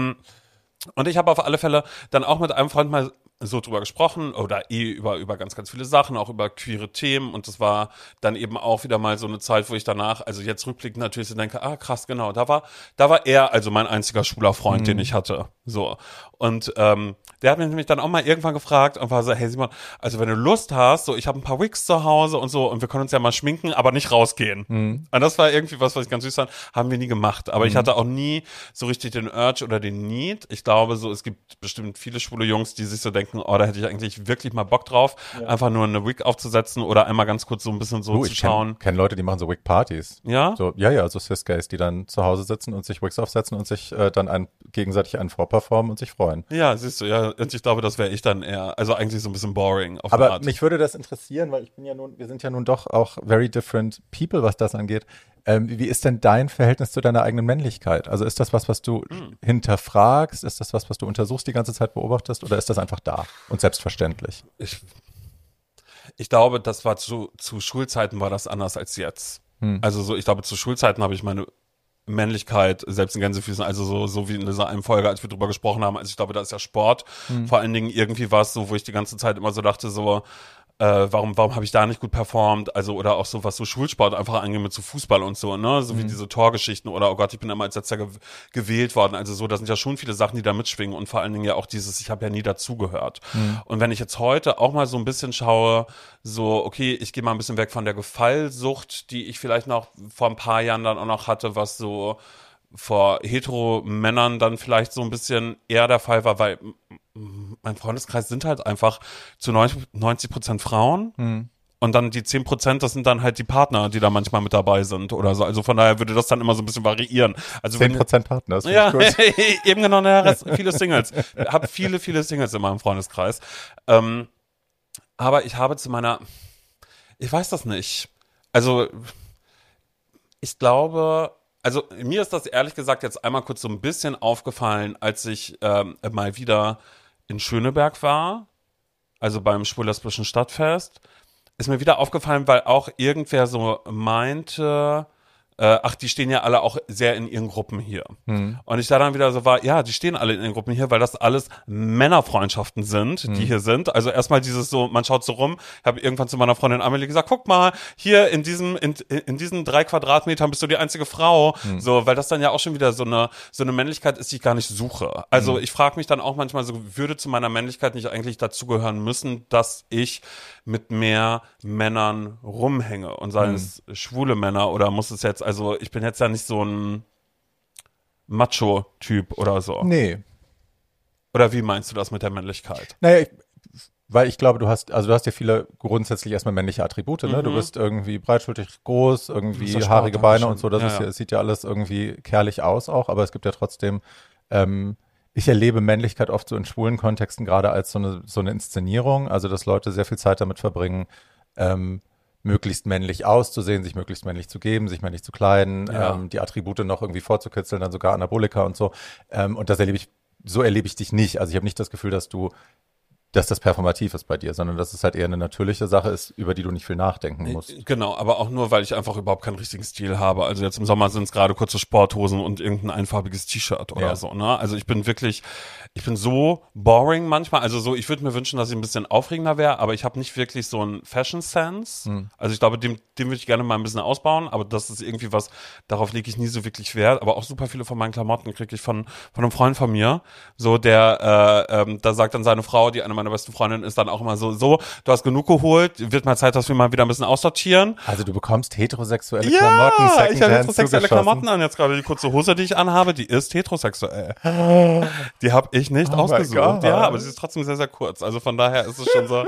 Speaker 2: Und ich habe auf alle Fälle dann auch mit einem Freund mal so drüber gesprochen oder über ganz, ganz viele Sachen, auch über queere Themen, und das war dann eben auch wieder mal so eine Zeit, wo ich danach, also jetzt rückblickend natürlich so denke, krass, genau, da war er also mein einziger schwuler Freund, den ich hatte, so. Und der hat mich nämlich dann auch mal irgendwann gefragt und war so, hey Simon, also wenn du Lust hast, so, ich habe ein paar Wigs zu Hause und so, und wir können uns ja mal schminken, aber nicht rausgehen. Und das war irgendwie was ich ganz süß fand, haben wir nie gemacht, aber ich hatte auch nie so richtig den Urge oder den Need. Ich glaube so, es gibt bestimmt viele schwule Jungs, die sich so denken, da hätte ich eigentlich wirklich mal Bock drauf, einfach nur eine Wig aufzusetzen oder einmal ganz kurz so ein bisschen so zu schauen.
Speaker 1: Ich kenn Leute, die machen so Wig-Partys.
Speaker 2: Ja?
Speaker 1: So, so Cis-Gays, die dann zu Hause sitzen und sich Wigs aufsetzen und sich dann gegenseitig einen vorperformen und sich freuen.
Speaker 2: Ja, siehst du, und ich glaube, das wäre ich dann eher, also eigentlich so ein bisschen boring auf
Speaker 1: Aber
Speaker 2: eine Art.
Speaker 1: Mich würde das interessieren, weil wir sind ja nun doch auch very different people, was das angeht. Wie ist denn dein Verhältnis zu deiner eigenen Männlichkeit? Also ist das was du hinterfragst? Ist das was du untersuchst, die ganze Zeit beobachtest? Oder ist das einfach da und selbstverständlich?
Speaker 2: Ich glaube, das war zu Schulzeiten war das anders als jetzt. Also so, ich glaube, zu Schulzeiten habe ich meine Männlichkeit, selbst in Gänsefüßen, also so wie in dieser einen Folge, als wir drüber gesprochen haben, also ich glaube, da ist ja Sport. Vor allen Dingen irgendwie war es so, wo ich die ganze Zeit immer so dachte, so, warum habe ich da nicht gut performt? Also, oder auch so, was so Schulsport einfach angeht mit so Fußball und so, ne? So wie diese Torgeschichten oder, oh Gott, ich bin immer als letzter gewählt worden. Also so, da sind ja schon viele Sachen, die da mitschwingen, und vor allen Dingen ja auch ich habe ja nie dazugehört. Und wenn ich jetzt heute auch mal so ein bisschen schaue, so, okay, ich gehe mal ein bisschen weg von der Gefallsucht, die ich vielleicht noch vor ein paar Jahren dann auch noch hatte, was so vor Hetero-Männern dann vielleicht so ein bisschen eher der Fall war, weil mein Freundeskreis sind halt einfach zu 90% Frauen, und dann die 10%, das sind dann halt die Partner, die da manchmal mit dabei sind oder so. Also von daher würde das dann immer so ein bisschen variieren. Also
Speaker 1: 10% Partner, das
Speaker 2: ja, eben genau, viele Singles. Ich habe viele Singles in meinem Freundeskreis. Aber ich habe ich weiß das nicht. Also ich glaube, also mir ist das ehrlich gesagt jetzt einmal kurz so ein bisschen aufgefallen, als ich mal wieder in Schöneberg war, also beim Schwul-Lesbischen Stadtfest, ist mir wieder aufgefallen, weil auch irgendwer so meinte, die stehen ja alle auch sehr in ihren Gruppen hier. Und ich da dann wieder so war, ja, die stehen alle in ihren Gruppen hier, weil das alles Männerfreundschaften sind, die hier sind. Also erstmal dieses so, man schaut so rum, ich habe irgendwann zu meiner Freundin Amelie gesagt, guck mal, hier in diesen 3 Quadratmetern bist du die einzige Frau. So, weil das dann ja auch schon wieder so eine Männlichkeit ist, die ich gar nicht suche. Also ich frage mich dann auch manchmal so, würde zu meiner Männlichkeit nicht eigentlich dazugehören müssen, dass ich mit mehr Männern rumhänge, und seien es schwule Männer, oder muss es jetzt, also ich bin jetzt ja nicht so ein Macho-Typ oder so.
Speaker 1: Nee.
Speaker 2: Oder wie meinst du das mit der Männlichkeit?
Speaker 1: Naja, weil ich glaube, du hast ja viele grundsätzlich erstmal männliche Attribute, ne? Du bist irgendwie breitschultrig groß, irgendwie haarige Beine und so, das sieht ja alles irgendwie kerlich aus auch, aber es gibt ja trotzdem, ich erlebe Männlichkeit oft so in schwulen Kontexten gerade als so eine Inszenierung, also dass Leute sehr viel Zeit damit verbringen, möglichst männlich auszusehen, sich möglichst männlich zu geben, sich männlich zu kleiden, die Attribute noch irgendwie vorzukitzeln, dann sogar Anabolika und so. Und so erlebe ich dich nicht. Also ich habe nicht das Gefühl, dass das performativ ist bei dir, sondern dass es halt eher eine natürliche Sache ist, über die du nicht viel nachdenken musst.
Speaker 2: Genau, aber auch nur, weil ich einfach überhaupt keinen richtigen Stil habe. Also jetzt im Sommer sind es gerade kurze Sporthosen und irgendein einfarbiges T-Shirt oder so, ne? Also ich bin so boring manchmal. Also so, ich würde mir wünschen, dass ich ein bisschen aufregender wäre, aber ich habe nicht wirklich so einen Fashion-Sense. Also ich glaube, dem würde ich gerne mal ein bisschen ausbauen, aber das ist irgendwie was, darauf lege ich nie so wirklich Wert. Aber auch super viele von meinen Klamotten kriege ich von einem Freund von mir, so der, da sagt dann seine Frau, die eine meiner besten Freundinnen ist, dann auch immer so, du hast genug geholt, wird mal Zeit, dass wir mal wieder ein bisschen aussortieren.
Speaker 1: Also du bekommst heterosexuelle Klamotten, Secondhand
Speaker 2: ich habe heterosexuelle Klamotten an, jetzt gerade die kurze Hose, die ich anhabe, die ist heterosexuell. Die habe ich nicht ausgesucht. Ja, aber sie ist trotzdem sehr, sehr kurz. Also von daher ist es schon so,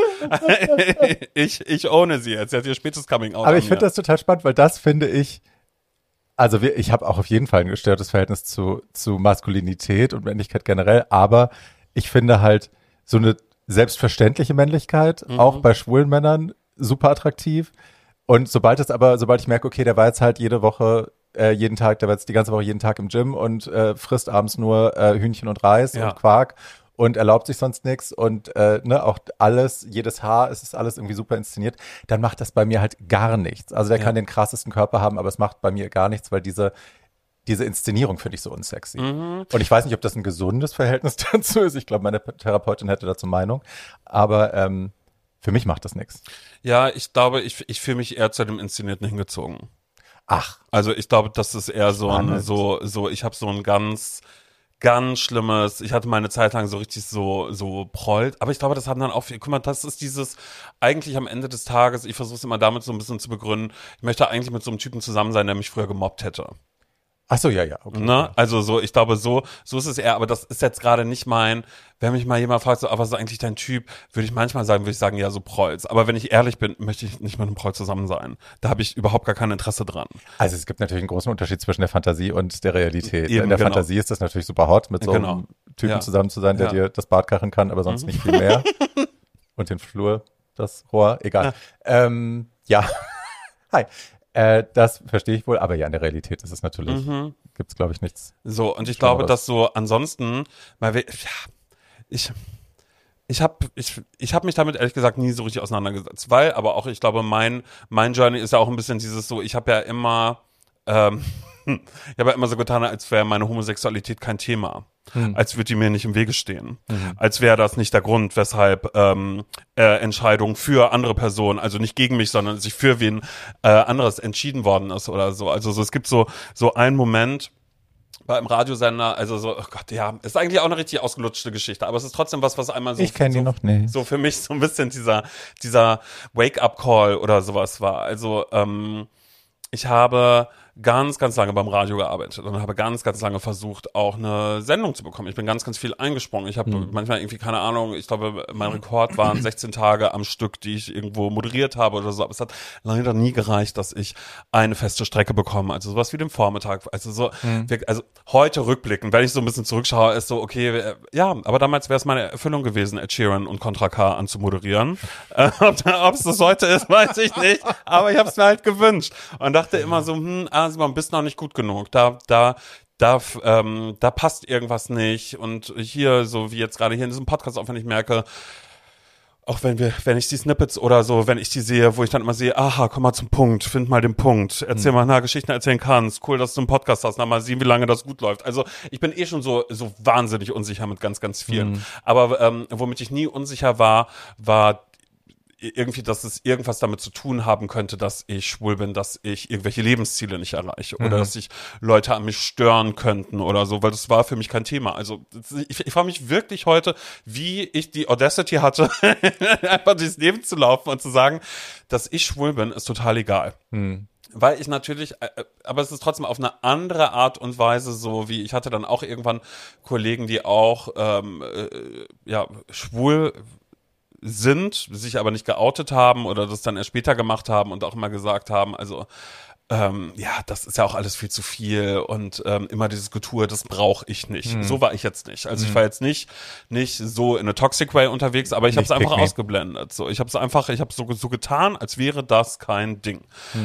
Speaker 2: ich ohne sie jetzt. Sie hat ihr spätes Coming Out.
Speaker 1: Aber ich finde das total spannend, weil das finde ich, also ich habe auch auf jeden Fall ein gestörtes Verhältnis zu Maskulinität und Männlichkeit generell, aber ich finde halt so eine selbstverständliche Männlichkeit, auch bei schwulen Männern, super attraktiv. Und sobald ich merke, okay, der war jetzt halt jede Woche, jeden Tag, der war jetzt die ganze Woche jeden Tag im Gym und frisst abends nur Hühnchen und Reis und Quark und erlaubt sich sonst nichts und auch alles, jedes Haar, es ist alles irgendwie super inszeniert, dann macht das bei mir halt gar nichts. Also der kann den krassesten Körper haben, aber es macht bei mir gar nichts, weil diese Inszenierung finde ich so unsexy. Und ich weiß nicht, ob das ein gesundes Verhältnis dazu ist. Ich glaube, meine Therapeutin hätte dazu Meinung. Aber für mich macht das nichts.
Speaker 2: Ja, ich glaube, ich fühle mich eher zu dem Inszenierten hingezogen.
Speaker 1: Ach.
Speaker 2: Also ich glaube, das ist eher so ich habe so ein ganz schlimmes, ich hatte meine Zeit lang so richtig so prollt, aber ich glaube, das haben dann auch viel, guck mal, das ist dieses, eigentlich am Ende des Tages, ich versuche es immer damit so ein bisschen zu begründen, ich möchte eigentlich mit so einem Typen zusammen sein, der mich früher gemobbt hätte.
Speaker 1: Ach so, ja, okay.
Speaker 2: Ne? Also so, ich glaube, so ist es eher, aber das ist jetzt gerade nicht wenn mich mal jemand fragt, so, was ist eigentlich dein Typ, würde ich sagen, ja, so Prolls. Aber wenn ich ehrlich bin, möchte ich nicht mit einem Proll zusammen sein. Da habe ich überhaupt gar kein Interesse dran.
Speaker 1: Also es gibt natürlich einen großen Unterschied zwischen der Fantasie und der Realität. Eben, in der Fantasie ist das natürlich super hot, mit so einem Typen zusammen zu sein, der dir das Bad kacheln kann, aber sonst nicht viel mehr. Und den Flur, das Rohr, egal. Ja. Hi. Das verstehe ich wohl, aber ja, in der Realität ist es natürlich, gibt's glaube ich nichts.
Speaker 2: So, und ich glaube, dass so ansonsten, ich habe mich damit ehrlich gesagt nie so richtig auseinandergesetzt, weil, aber auch, ich glaube, mein Journey ist ja auch ein bisschen dieses so, ich habe ja immer so getan, als wäre meine Homosexualität kein Thema. Als würde die mir nicht im Wege stehen. Als wäre das nicht der Grund, weshalb Entscheidungen für andere Personen, also nicht gegen mich, sondern sich für wen anderes entschieden worden ist oder so. Also so, es gibt so einen Moment bei einem Radiosender, also so, oh Gott, ja, ist eigentlich auch eine richtig ausgelutschte Geschichte, aber es ist trotzdem was einmal so,
Speaker 1: ich kenne die noch nicht.
Speaker 2: So für mich so ein bisschen dieser Wake-up-Call oder sowas war. Also ich habe ganz, ganz lange beim Radio gearbeitet und habe ganz, ganz lange versucht, auch eine Sendung zu bekommen. Ich bin ganz, ganz viel eingesprungen. Ich habe manchmal irgendwie, keine Ahnung, ich glaube, mein Rekord waren 16 Tage am Stück, die ich irgendwo moderiert habe oder so. Aber es hat leider nie gereicht, dass ich eine feste Strecke bekomme. Also sowas wie den Vormittag. Also so, also heute rückblickend, wenn ich so ein bisschen zurückschaue, ist so, okay, ja, aber damals wäre es meine Erfüllung gewesen, Ed Sheeran und Contra K anzumoderieren. Ob es das heute ist, weiß ich nicht. Aber ich habe es mir halt gewünscht und dachte immer so, Simon, bist noch nicht gut genug. Da passt irgendwas nicht. Und hier, so wie jetzt gerade hier in diesem Podcast, auch wenn ich merke, auch wenn ich die Snippets oder so, wenn ich die sehe, wo ich dann immer sehe, aha, komm mal zum Punkt, find mal den Punkt, erzähl mal Geschichten erzählen kannst, cool, dass du einen Podcast hast, mal sehen, wie lange das gut läuft. Also ich bin schon so wahnsinnig unsicher mit ganz, ganz vielen. Aber womit ich nie unsicher war irgendwie, dass es irgendwas damit zu tun haben könnte, dass ich schwul bin, dass ich irgendwelche Lebensziele nicht erreiche oder dass sich Leute an mich stören könnten oder so, weil das war für mich kein Thema. Also ich frage mich wirklich heute, wie ich die Audacity hatte, einfach durchs Leben zu laufen und zu sagen, dass ich schwul bin, ist total egal. weil ich natürlich, aber es ist trotzdem auf eine andere Art und Weise so, wie ich hatte dann auch irgendwann Kollegen, die auch schwul sind, sich aber nicht geoutet haben oder das dann erst später gemacht haben und auch immer gesagt haben, also das ist ja auch alles viel zu viel und immer dieses Getue, das brauche ich nicht. So war ich jetzt nicht. Also ich war jetzt nicht so in eine Toxic Way unterwegs, aber ich habe es einfach ausgeblendet. So, ich habe so getan, als wäre das kein Ding.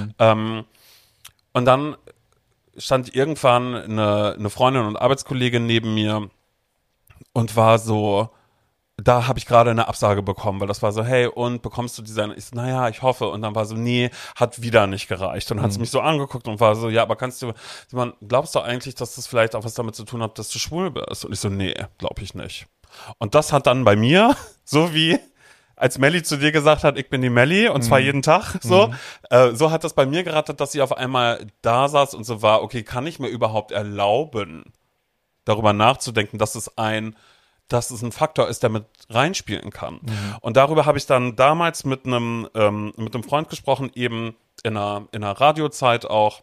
Speaker 2: Und dann stand irgendwann eine Freundin und Arbeitskollegin neben mir und war so, da habe ich gerade eine Absage bekommen, weil das war so, hey, und bekommst du diese? Ich so, naja, ich hoffe. Und dann war so, nee, hat wieder nicht gereicht. Und dann hat sie mich so angeguckt und war so, ja, aber Simon, glaubst du eigentlich, dass das vielleicht auch was damit zu tun hat, dass du schwul bist? Und ich so, nee, glaube ich nicht. Und das hat dann bei mir, so wie als Melli zu dir gesagt hat, ich bin die Melli, und zwar jeden Tag, so hat das bei mir gerattert, dass sie auf einmal da saß und so war, okay, kann ich mir überhaupt erlauben, darüber nachzudenken, dass es ein Faktor ist, der mit reinspielen kann. Und darüber habe ich dann damals mit einem Freund gesprochen, eben in einer Radiozeit auch,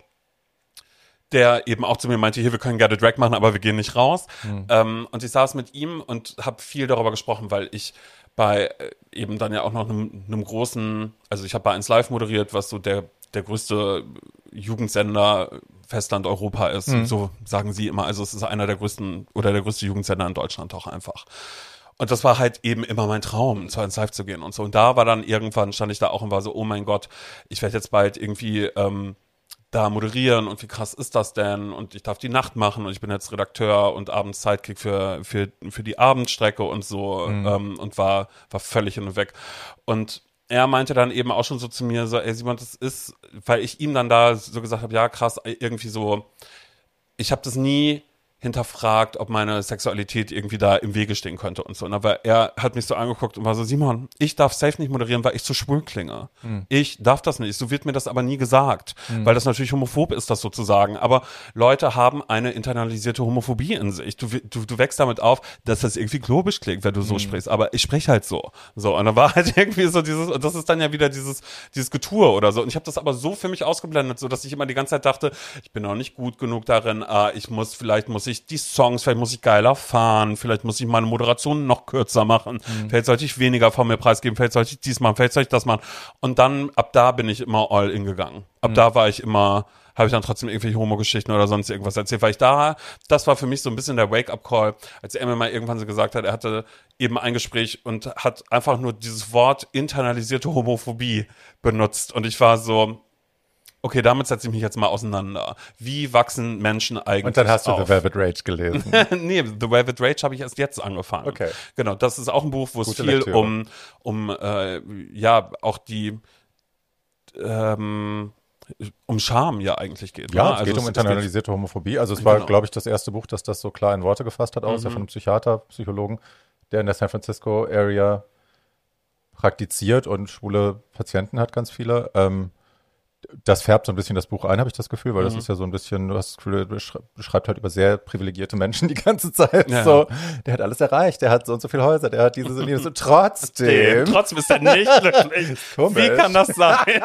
Speaker 2: der eben auch zu mir meinte, hier, wir können gerne Drag machen, aber wir gehen nicht raus. Und ich saß mit ihm und habe viel darüber gesprochen, weil ich bei eben dann ja auch noch einem großen, also ich habe bei 1 Live moderiert, was so der größte Jugendsender Festland Europa ist. So sagen sie immer. Also es ist einer der größten oder der größte Jugendsender in Deutschland auch einfach. Und das war halt eben immer mein Traum, zu 1 Live zu gehen und so. Und da war dann irgendwann, stand ich da auch und war so, oh mein Gott, ich werde jetzt bald irgendwie da moderieren und wie krass ist das denn? Und ich darf die Nacht machen und ich bin jetzt Redakteur und abends Sidekick für die Abendstrecke und so und war völlig hin und weg. Und er meinte dann eben auch schon so zu mir, so, ey Simon, das ist, weil ich ihm dann da so gesagt habe, ja krass, irgendwie so, ich habe das nie hinterfragt, ob meine Sexualität irgendwie da im Wege stehen könnte und so. Aber er hat mich so angeguckt und war so, Simon, ich darf safe nicht moderieren, weil ich zu schwul klinge. Ich darf das nicht. So wird mir das aber nie gesagt, weil das natürlich homophob ist, das sozusagen. Aber Leute haben eine internalisierte Homophobie in sich. Du wächst damit auf, dass das irgendwie globisch klingt, wenn du so sprichst. Aber ich spreche halt so. So, und dann war halt irgendwie so dieses, und das ist dann ja wieder dieses Getue oder so. Und ich habe das aber so für mich ausgeblendet, so dass ich immer die ganze Zeit dachte, ich bin noch nicht gut genug darin, vielleicht muss ich die Songs, vielleicht muss ich geiler fahren, vielleicht muss ich meine Moderation noch kürzer machen, vielleicht sollte ich weniger von mir preisgeben, vielleicht sollte ich dies machen, vielleicht soll ich das machen. Und dann, ab da bin ich immer all in gegangen. Ab da habe ich dann trotzdem irgendwelche Homo-Geschichten oder sonst irgendwas erzählt, weil das war für mich so ein bisschen der Wake-up-Call, als er mir mal irgendwann so gesagt hat, er hatte eben ein Gespräch und hat einfach nur dieses Wort internalisierte Homophobie benutzt. Und ich war so, okay, damit setze ich mich jetzt mal auseinander. Wie wachsen Menschen eigentlich auf?
Speaker 1: Und dann hast du The Velvet Rage gelesen.
Speaker 2: Nee, The Velvet Rage habe ich erst jetzt angefangen.
Speaker 1: Okay.
Speaker 2: Genau, das ist auch ein Buch, wo es viel
Speaker 1: Lektüre.
Speaker 2: auch die um Scham ja eigentlich geht.
Speaker 1: Ja,
Speaker 2: ne?
Speaker 1: es geht um internalisierte Homophobie. Also es war, glaube ich, das erste Buch, das das so klar in Worte gefasst hat, ja von einem Psychologen, der in der San Francisco Area praktiziert und schwule Patienten hat, ganz viele. Das färbt so ein bisschen das Buch ein, habe ich das Gefühl, weil das ist ja so ein bisschen, du hast das Gefühl, beschreibt halt über sehr privilegierte Menschen die ganze Zeit. Ja. So, der hat alles erreicht, der hat so und so viele Häuser, der hat dieses und jenes und trotzdem
Speaker 2: ist er nicht glücklich. Wie kann das sein?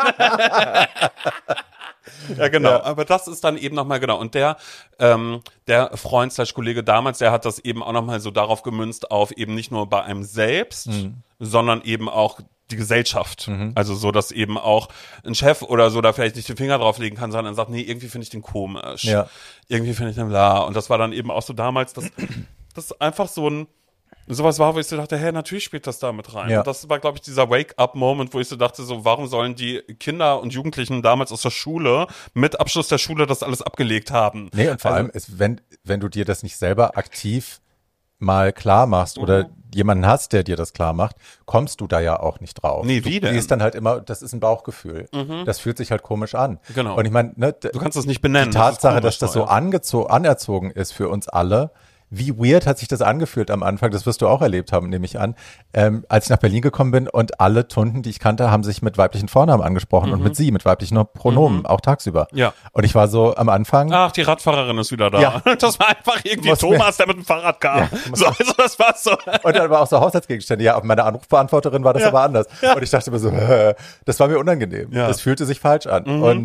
Speaker 2: Ja, genau. Ja. Aber das ist dann eben nochmal, genau. Und der Freund/Kollege damals, der hat das eben auch nochmal so darauf gemünzt, auf eben nicht nur bei einem selbst, sondern eben auch die Gesellschaft. Also so, dass eben auch ein Chef oder so da vielleicht nicht den Finger drauflegen kann, sondern sagt, nee, irgendwie finde ich den komisch. Ja. Irgendwie finde ich den bla. Und das war dann eben auch so damals, dass das einfach sowas war, wo ich so dachte, hey, natürlich spielt das da mit rein. Ja. Und das war, glaube ich, dieser Wake-up-Moment, wo ich so dachte, so, warum sollen die Kinder und Jugendlichen damals aus der Schule mit Abschluss der Schule das alles abgelegt haben?
Speaker 1: Nee, und vor allem ist, wenn du dir das nicht selber aktiv mal klar machst oder jemanden hast, der dir das klar macht, kommst du da ja auch nicht drauf.
Speaker 2: Nee, wie denn?
Speaker 1: Du siehst dann halt immer, das ist ein Bauchgefühl. Das fühlt sich halt komisch an.
Speaker 2: Genau.
Speaker 1: Und ich meine, ne,
Speaker 2: du kannst das nicht benennen.
Speaker 1: Die Tatsache, dass das so anerzogen ist für uns alle, wie weird hat sich das angefühlt am Anfang, das wirst du auch erlebt haben, nehme ich an, als ich nach Berlin gekommen bin und alle Tunden, die ich kannte, haben sich mit weiblichen Vornamen angesprochen und mit sie, mit weiblichen Pronomen, auch tagsüber.
Speaker 2: Ja.
Speaker 1: Und ich war so am Anfang.
Speaker 2: Ach, die Radfahrerin ist wieder da. Ja. Das war einfach irgendwie Thomas, der mit dem Fahrrad kam. Ja, so, also das war so.
Speaker 1: Und dann war auch so Haushaltsgegenstände. Ja, auf meiner Anrufbeantworterin war das aber anders. Ja. Und ich dachte mir so, das war mir unangenehm. Ja. Das fühlte sich falsch an. Und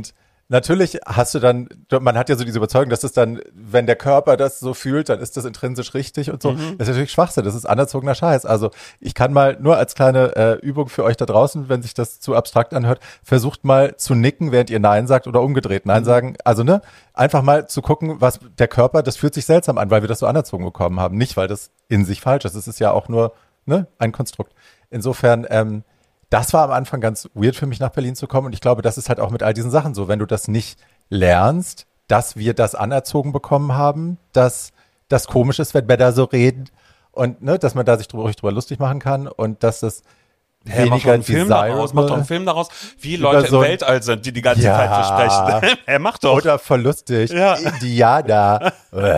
Speaker 1: Natürlich hast du dann, man hat ja so diese Überzeugung, dass es dann, wenn der Körper das so fühlt, dann ist das intrinsisch richtig und so. Das ist natürlich Schwachsinn, das ist anerzogener Scheiß. Also ich kann mal nur als kleine Übung für euch da draußen, wenn sich das zu abstrakt anhört, versucht mal zu nicken, während ihr Nein sagt oder umgedreht Nein sagen. Also einfach mal zu gucken, was der Körper, das fühlt sich seltsam an, weil wir das so anerzogen bekommen haben. Nicht, weil das in sich falsch ist. Es ist ja auch nur ein Konstrukt. Insofern, das war am Anfang ganz weird für mich, nach Berlin zu kommen. Und ich glaube, das ist halt auch mit all diesen Sachen so. Wenn du das nicht lernst, dass wir das anerzogen bekommen haben, dass das komisch ist, wenn Männer so reden und dass man da sich ruhig drüber lustig machen kann und dass das weniger
Speaker 2: macht doch einen Film daraus, wie Leute im Weltall sind, die ganze Zeit so sprechen. Macht doch.
Speaker 1: Oder voll lustig. Ja. Indianer.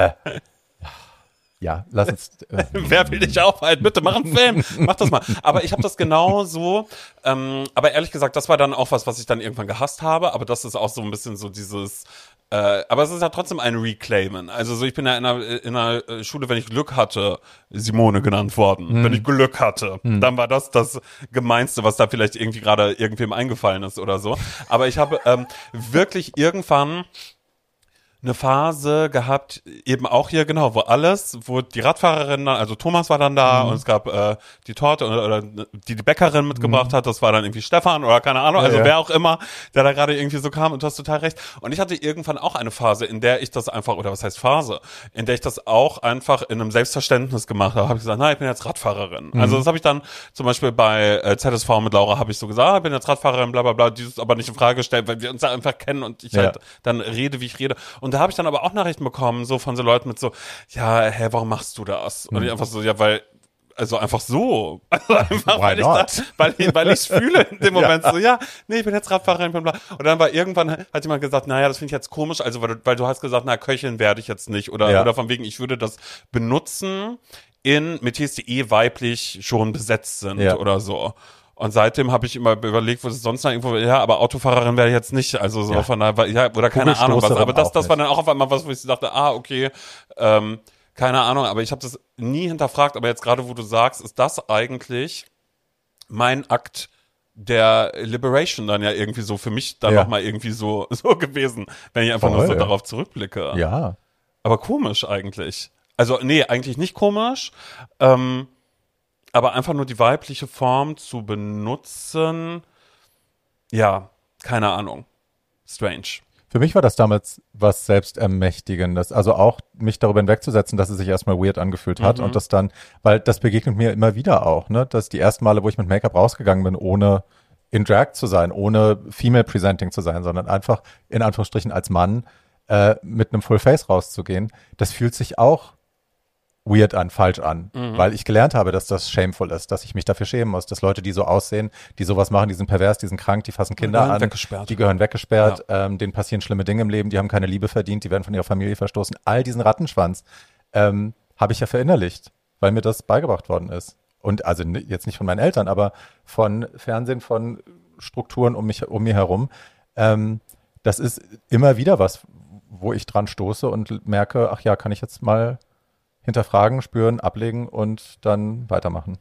Speaker 1: Ja, lass uns.
Speaker 2: Wer will dich aufhalten? Bitte mach einen Film. Mach das mal. Aber ich habe das genau so. Aber ehrlich gesagt, das war dann auch was ich dann irgendwann gehasst habe. Aber das ist auch so ein bisschen so dieses. Aber es ist ja trotzdem ein Reclaimen. Also so, ich bin ja in einer Schule, wenn ich Glück hatte, Simone genannt worden. Wenn ich Glück hatte, dann war das Gemeinste, was da vielleicht irgendwie gerade irgendwem eingefallen ist oder so. Aber ich habe wirklich irgendwann eine Phase gehabt, eben auch hier, genau, wo die Radfahrerin, also Thomas war dann da und es gab die Torte oder die Bäckerin mitgebracht hat, das war dann irgendwie Stefan oder keine Ahnung, also wer auch immer, der da gerade irgendwie so kam und du hast total recht. Und ich hatte irgendwann auch eine Phase, in der ich das einfach, oder was heißt Phase, in der ich das auch einfach in einem Selbstverständnis gemacht habe, habe ich gesagt, ich bin jetzt Radfahrerin. Also das habe ich dann zum Beispiel bei ZSV mit Laura habe ich so gesagt, ich bin jetzt Radfahrerin, bla bla bla, dieses aber nicht in Frage gestellt, weil wir uns da einfach kennen und ich halt dann rede, wie ich rede. Und da habe ich dann aber auch Nachrichten bekommen, so von so Leuten mit so, ja, warum machst du das? Und ich einfach so, ja, weil, also einfach so. Also einfach, weil ich es fühle in dem Moment so, ich bin jetzt Radfahrerin, bla bla. Und dann war irgendwann, hat jemand gesagt, das finde ich jetzt komisch, also weil du hast gesagt, Köchin werde ich jetzt nicht. Oder von wegen, ich würde das benutzen in Metiers, die weiblich schon besetzt sind oder so. Und seitdem habe ich immer überlegt, wo es sonst noch irgendwo, aber Autofahrerin werde ich jetzt nicht, also so von daher, oder keine Ahnung was. Aber das war dann auch auf einmal was, wo ich dachte, okay, keine Ahnung, aber ich habe das nie hinterfragt, aber jetzt gerade, wo du sagst, ist das eigentlich mein Akt der Liberation dann ja irgendwie so für mich dann nochmal irgendwie so gewesen, wenn ich einfach nur so darauf zurückblicke.
Speaker 1: Ja.
Speaker 2: Aber komisch eigentlich. Also, nee, eigentlich nicht komisch, aber einfach nur die weibliche Form zu benutzen, keine Ahnung. Strange.
Speaker 1: Für mich war das damals was Selbstermächtigendes. Also auch mich darüber hinwegzusetzen, dass es sich erstmal weird angefühlt hat und das dann, weil das begegnet mir immer wieder auch, dass die ersten Male, wo ich mit Make-up rausgegangen bin, ohne in Drag zu sein, ohne Female Presenting zu sein, sondern einfach in Anführungsstrichen als Mann mit einem Full Face rauszugehen, das fühlt sich auch weird an, falsch an, weil ich gelernt habe, dass das shameful ist, dass ich mich dafür schämen muss, dass Leute, die so aussehen, die sowas machen, die sind pervers, die sind krank, die fassen Kinder an, die gehören weggesperrt, denen passieren schlimme Dinge im Leben, die haben keine Liebe verdient, die werden von ihrer Familie verstoßen. All diesen Rattenschwanz habe ich ja verinnerlicht, weil mir das beigebracht worden ist. Und also jetzt nicht von meinen Eltern, aber von Fernsehen, von Strukturen um mir herum. Das ist immer wieder was, wo ich dran stoße und merke, kann ich jetzt mal hinterfragen, spüren, ablegen und dann weitermachen.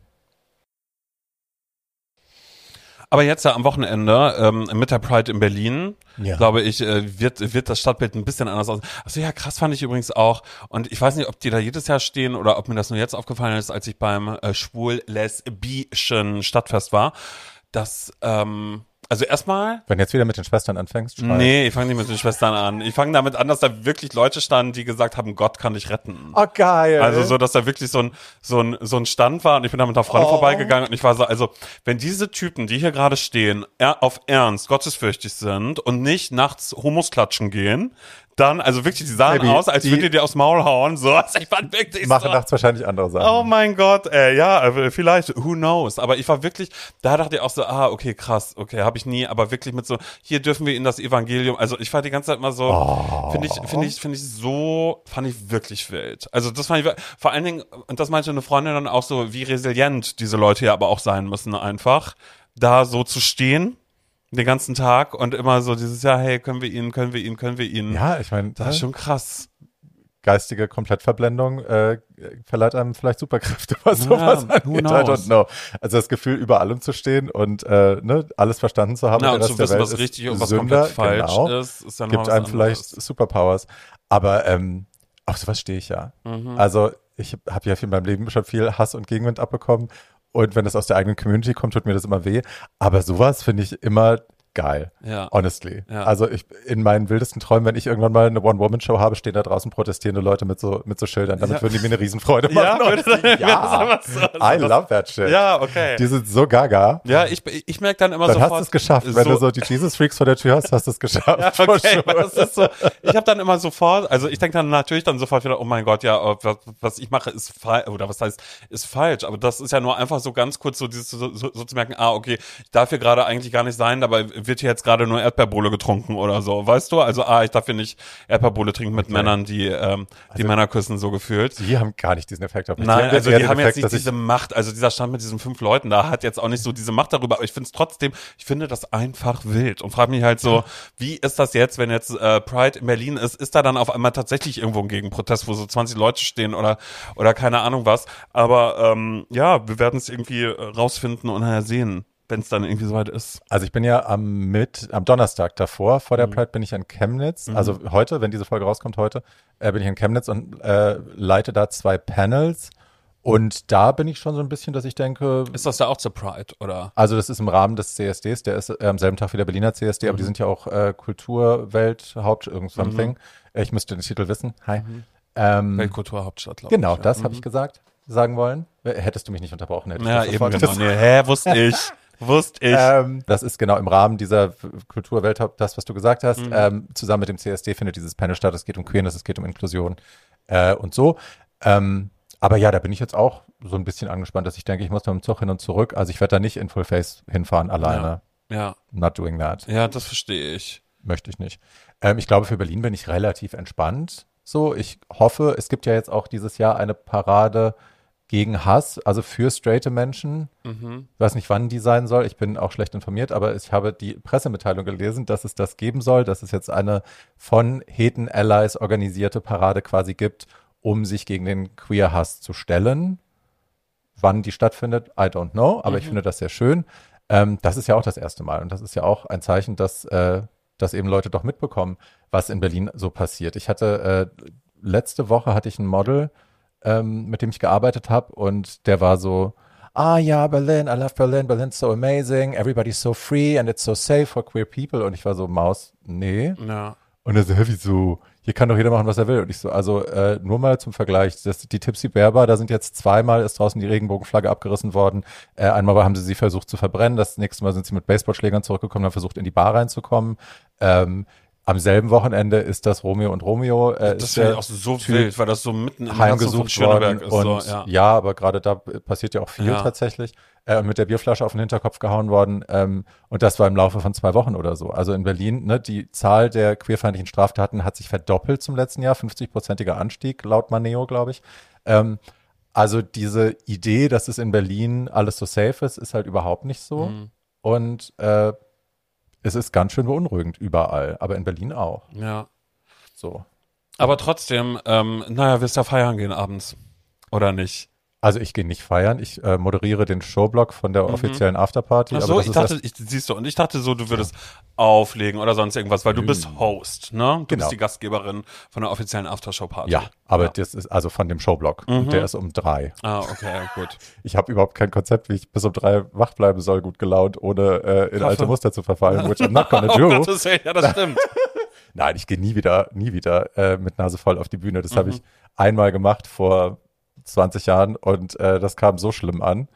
Speaker 2: Aber jetzt ja am Wochenende mit der Pride in Berlin, glaube ich, wird das Stadtbild ein bisschen anders aus. Also krass fand ich übrigens auch. Und ich weiß nicht, ob die da jedes Jahr stehen oder ob mir das nur jetzt aufgefallen ist, als ich beim schwul-lesbischen Stadtfest war, dass also erstmal.
Speaker 1: Wenn du jetzt wieder mit den Schwestern anfängst,
Speaker 2: schrei. Nee, ich fange nicht mit den Schwestern an. Ich fange damit an, dass da wirklich Leute standen, die gesagt haben, Gott kann dich retten.
Speaker 1: Oh, geil.
Speaker 2: Also so, dass da wirklich so ein Stand war und ich bin da mit einer Freundin vorbeigegangen und ich war so, also wenn diese Typen, die hier gerade stehen, auf Ernst gottesfürchtig sind und nicht nachts Homos klatschen gehen, dann, also wirklich, die sahen aus, als würdet ihr die aufs Maul hauen, so, also ich fand wirklich
Speaker 1: die machen nachts wahrscheinlich andere Sachen.
Speaker 2: Oh mein Gott, vielleicht, who knows, aber ich war wirklich, da dachte ich auch so, okay, krass, okay, habe ich nie, aber wirklich mit so, hier dürfen wir in das Evangelium, also ich war die ganze Zeit immer so, fand ich wirklich wild, also das fand ich, vor allen Dingen, und das meinte eine Freundin dann auch so, wie resilient diese Leute ja aber auch sein müssen einfach, da so zu stehen, den ganzen Tag und immer so dieses, hey, können wir ihn.
Speaker 1: Ja, ich meine,
Speaker 2: das ist schon krass.
Speaker 1: geistige Komplettverblendung verleiht einem vielleicht Superkräfte, was sowas angeht. I don't know. Also das Gefühl, über allem zu stehen und alles verstanden zu haben.
Speaker 2: Ja, und zu wissen, was richtig und was komplett falsch ist dann
Speaker 1: gibt einem vielleicht Superpowers. Aber auf sowas stehe ich ja. Also ich habe ja in meinem Leben schon viel Hass und Gegenwind abbekommen. Und wenn das aus der eigenen Community kommt, tut mir das immer weh. Aber sowas finde ich immer geil. Ja. Honestly. Ja. Also in meinen wildesten Träumen, wenn ich irgendwann mal eine One-Woman-Show habe, stehen da draußen protestierende Leute mit so Schildern. Damit würden die mir eine Riesenfreude machen. I love that shit.
Speaker 2: Ja, okay.
Speaker 1: Die sind so gaga.
Speaker 2: Ja, ich merke dann immer
Speaker 1: dann sofort. Dann hast du es geschafft. Wenn du so die Jesus-Freaks vor der Tür hast, hast du es geschafft.
Speaker 2: Ja, okay. Das ist so, ich habe dann immer sofort, also ich denke dann natürlich dann sofort wieder, oh mein Gott, ja, was ich mache ist falsch, oder was heißt, ist falsch. Aber das ist ja nur einfach so ganz kurz so dieses so zu merken, okay, ich darf hier gerade eigentlich gar nicht sein, dabei wird hier jetzt gerade nur Erdbeerbohle getrunken oder so, weißt du? Also ich darf hier nicht Erdbeerbohle trinken mit Männern, die Männer küssen, so gefühlt.
Speaker 1: Die haben gar nicht diesen Effekt auf mich.
Speaker 2: Nein, also die haben jetzt nicht diese Macht, also dieser Stand mit diesen 5 Leuten da hat jetzt auch nicht so diese Macht darüber, aber ich finde das einfach wild und frage mich halt so, wie ist das jetzt, wenn jetzt Pride in Berlin ist da dann auf einmal tatsächlich irgendwo ein Gegenprotest, wo so 20 Leute stehen oder keine Ahnung was, aber wir werden es irgendwie rausfinden und nachher sehen, wenn es dann irgendwie soweit ist.
Speaker 1: Also ich bin ja am Donnerstag davor, vor der Pride bin ich in Chemnitz, also heute, wenn diese Folge rauskommt heute, bin ich in Chemnitz und leite da 2 Panels und da bin ich schon so ein bisschen, dass ich denke...
Speaker 2: Ist das da auch zur Pride, oder?
Speaker 1: Also das ist im Rahmen des CSDs, der ist am selben Tag wie der Berliner CSD, aber die sind ja auch Kulturwelthaupt, irgend something. Ich müsste den Titel wissen. Hi.
Speaker 2: Weltkulturhauptstadt, glaube ich.
Speaker 1: Genau, das habe ich sagen wollen. Hättest du mich nicht unterbrochen.
Speaker 2: Ja, eben genau. Nee, wusste ich.
Speaker 1: Das ist genau im Rahmen dieser Kulturwelthaupt, das, was du gesagt hast. Zusammen mit dem CSD findet dieses Panel statt. Es geht um Queerness, es geht um Inklusion und so. Aber ja, da bin ich jetzt auch so ein bisschen angespannt, dass ich denke, ich muss mit dem Zug hin und zurück. Also ich werde da nicht in Full Face hinfahren alleine.
Speaker 2: Ja.
Speaker 1: Not doing that.
Speaker 2: Ja, das verstehe ich.
Speaker 1: Möchte ich nicht. Ich glaube, für Berlin bin ich relativ entspannt. So, ich hoffe, es gibt ja jetzt auch dieses Jahr eine Parade gegen Hass, also für straighte Menschen. Ich weiß nicht, wann die sein soll. Ich bin auch schlecht informiert, aber ich habe die Pressemitteilung gelesen, dass es das geben soll, dass es jetzt eine von Heten Allies organisierte Parade quasi gibt, um sich gegen den Queer-Hass zu stellen. Wann die stattfindet, I don't know, aber ich finde das sehr schön. Das ist ja auch das erste Mal und das ist ja auch ein Zeichen, dass eben Leute doch mitbekommen, was in Berlin so passiert. Ich hatte letzte Woche hatte ich ein Model, mit dem ich gearbeitet habe und der war so, ja, Berlin, I love Berlin, Berlin's so amazing, everybody's so free and it's so safe for queer people. Und ich war so, Maus, nee.
Speaker 2: Ja.
Speaker 1: Und er so, wieso? Hier kann doch jeder machen, was er will. Und ich so, also nur mal zum Vergleich, die Tipsy Berber, da sind jetzt 2-mal, ist draußen die Regenbogenflagge abgerissen worden. Einmal haben sie versucht zu verbrennen, das nächste Mal sind sie mit Baseballschlägern zurückgekommen, haben versucht in die Bar reinzukommen. Am selben Wochenende ist das Romeo und Romeo.
Speaker 2: Das finde ich auch so wild, weil das so mitten im
Speaker 1: Herzen von Schöneberg ist. Und so, ja, aber gerade da passiert ja auch viel tatsächlich. Mit der Bierflasche auf den Hinterkopf gehauen worden. Und das war im Laufe von 2 Wochen oder so. Also in Berlin, ne, die Zahl der queerfeindlichen Straftaten hat sich verdoppelt zum letzten Jahr. 50-prozentiger Anstieg, laut Maneo, glaube ich. Also diese Idee, dass es in Berlin alles so safe ist halt überhaupt nicht so. Und es ist ganz schön beunruhigend überall, aber in Berlin auch.
Speaker 2: Ja.
Speaker 1: So.
Speaker 2: Aber trotzdem, wirst du ja feiern gehen abends, oder nicht?
Speaker 1: Also ich gehe nicht feiern, ich moderiere den Showblock von der offiziellen Afterparty.
Speaker 2: Ach so, ich dachte so, du würdest auflegen oder sonst irgendwas, weil du bist Host, ne? Du bist die Gastgeberin von der offiziellen Aftershow-Party.
Speaker 1: Ja, aber das ist also von dem Showblock. Und der ist um 3.
Speaker 2: Ah, okay, gut.
Speaker 1: Ich habe überhaupt kein Konzept, wie ich bis um 3 wach bleiben soll, gut gelaunt, ohne in alte Muster zu verfallen, which I'm not gonna do.
Speaker 2: Oh Gottes Willen, ja, das stimmt.
Speaker 1: Nein, ich gehe nie wieder mit Nase voll auf die Bühne. Das habe ich einmal gemacht vor 20 Jahren und das kam so schlimm an.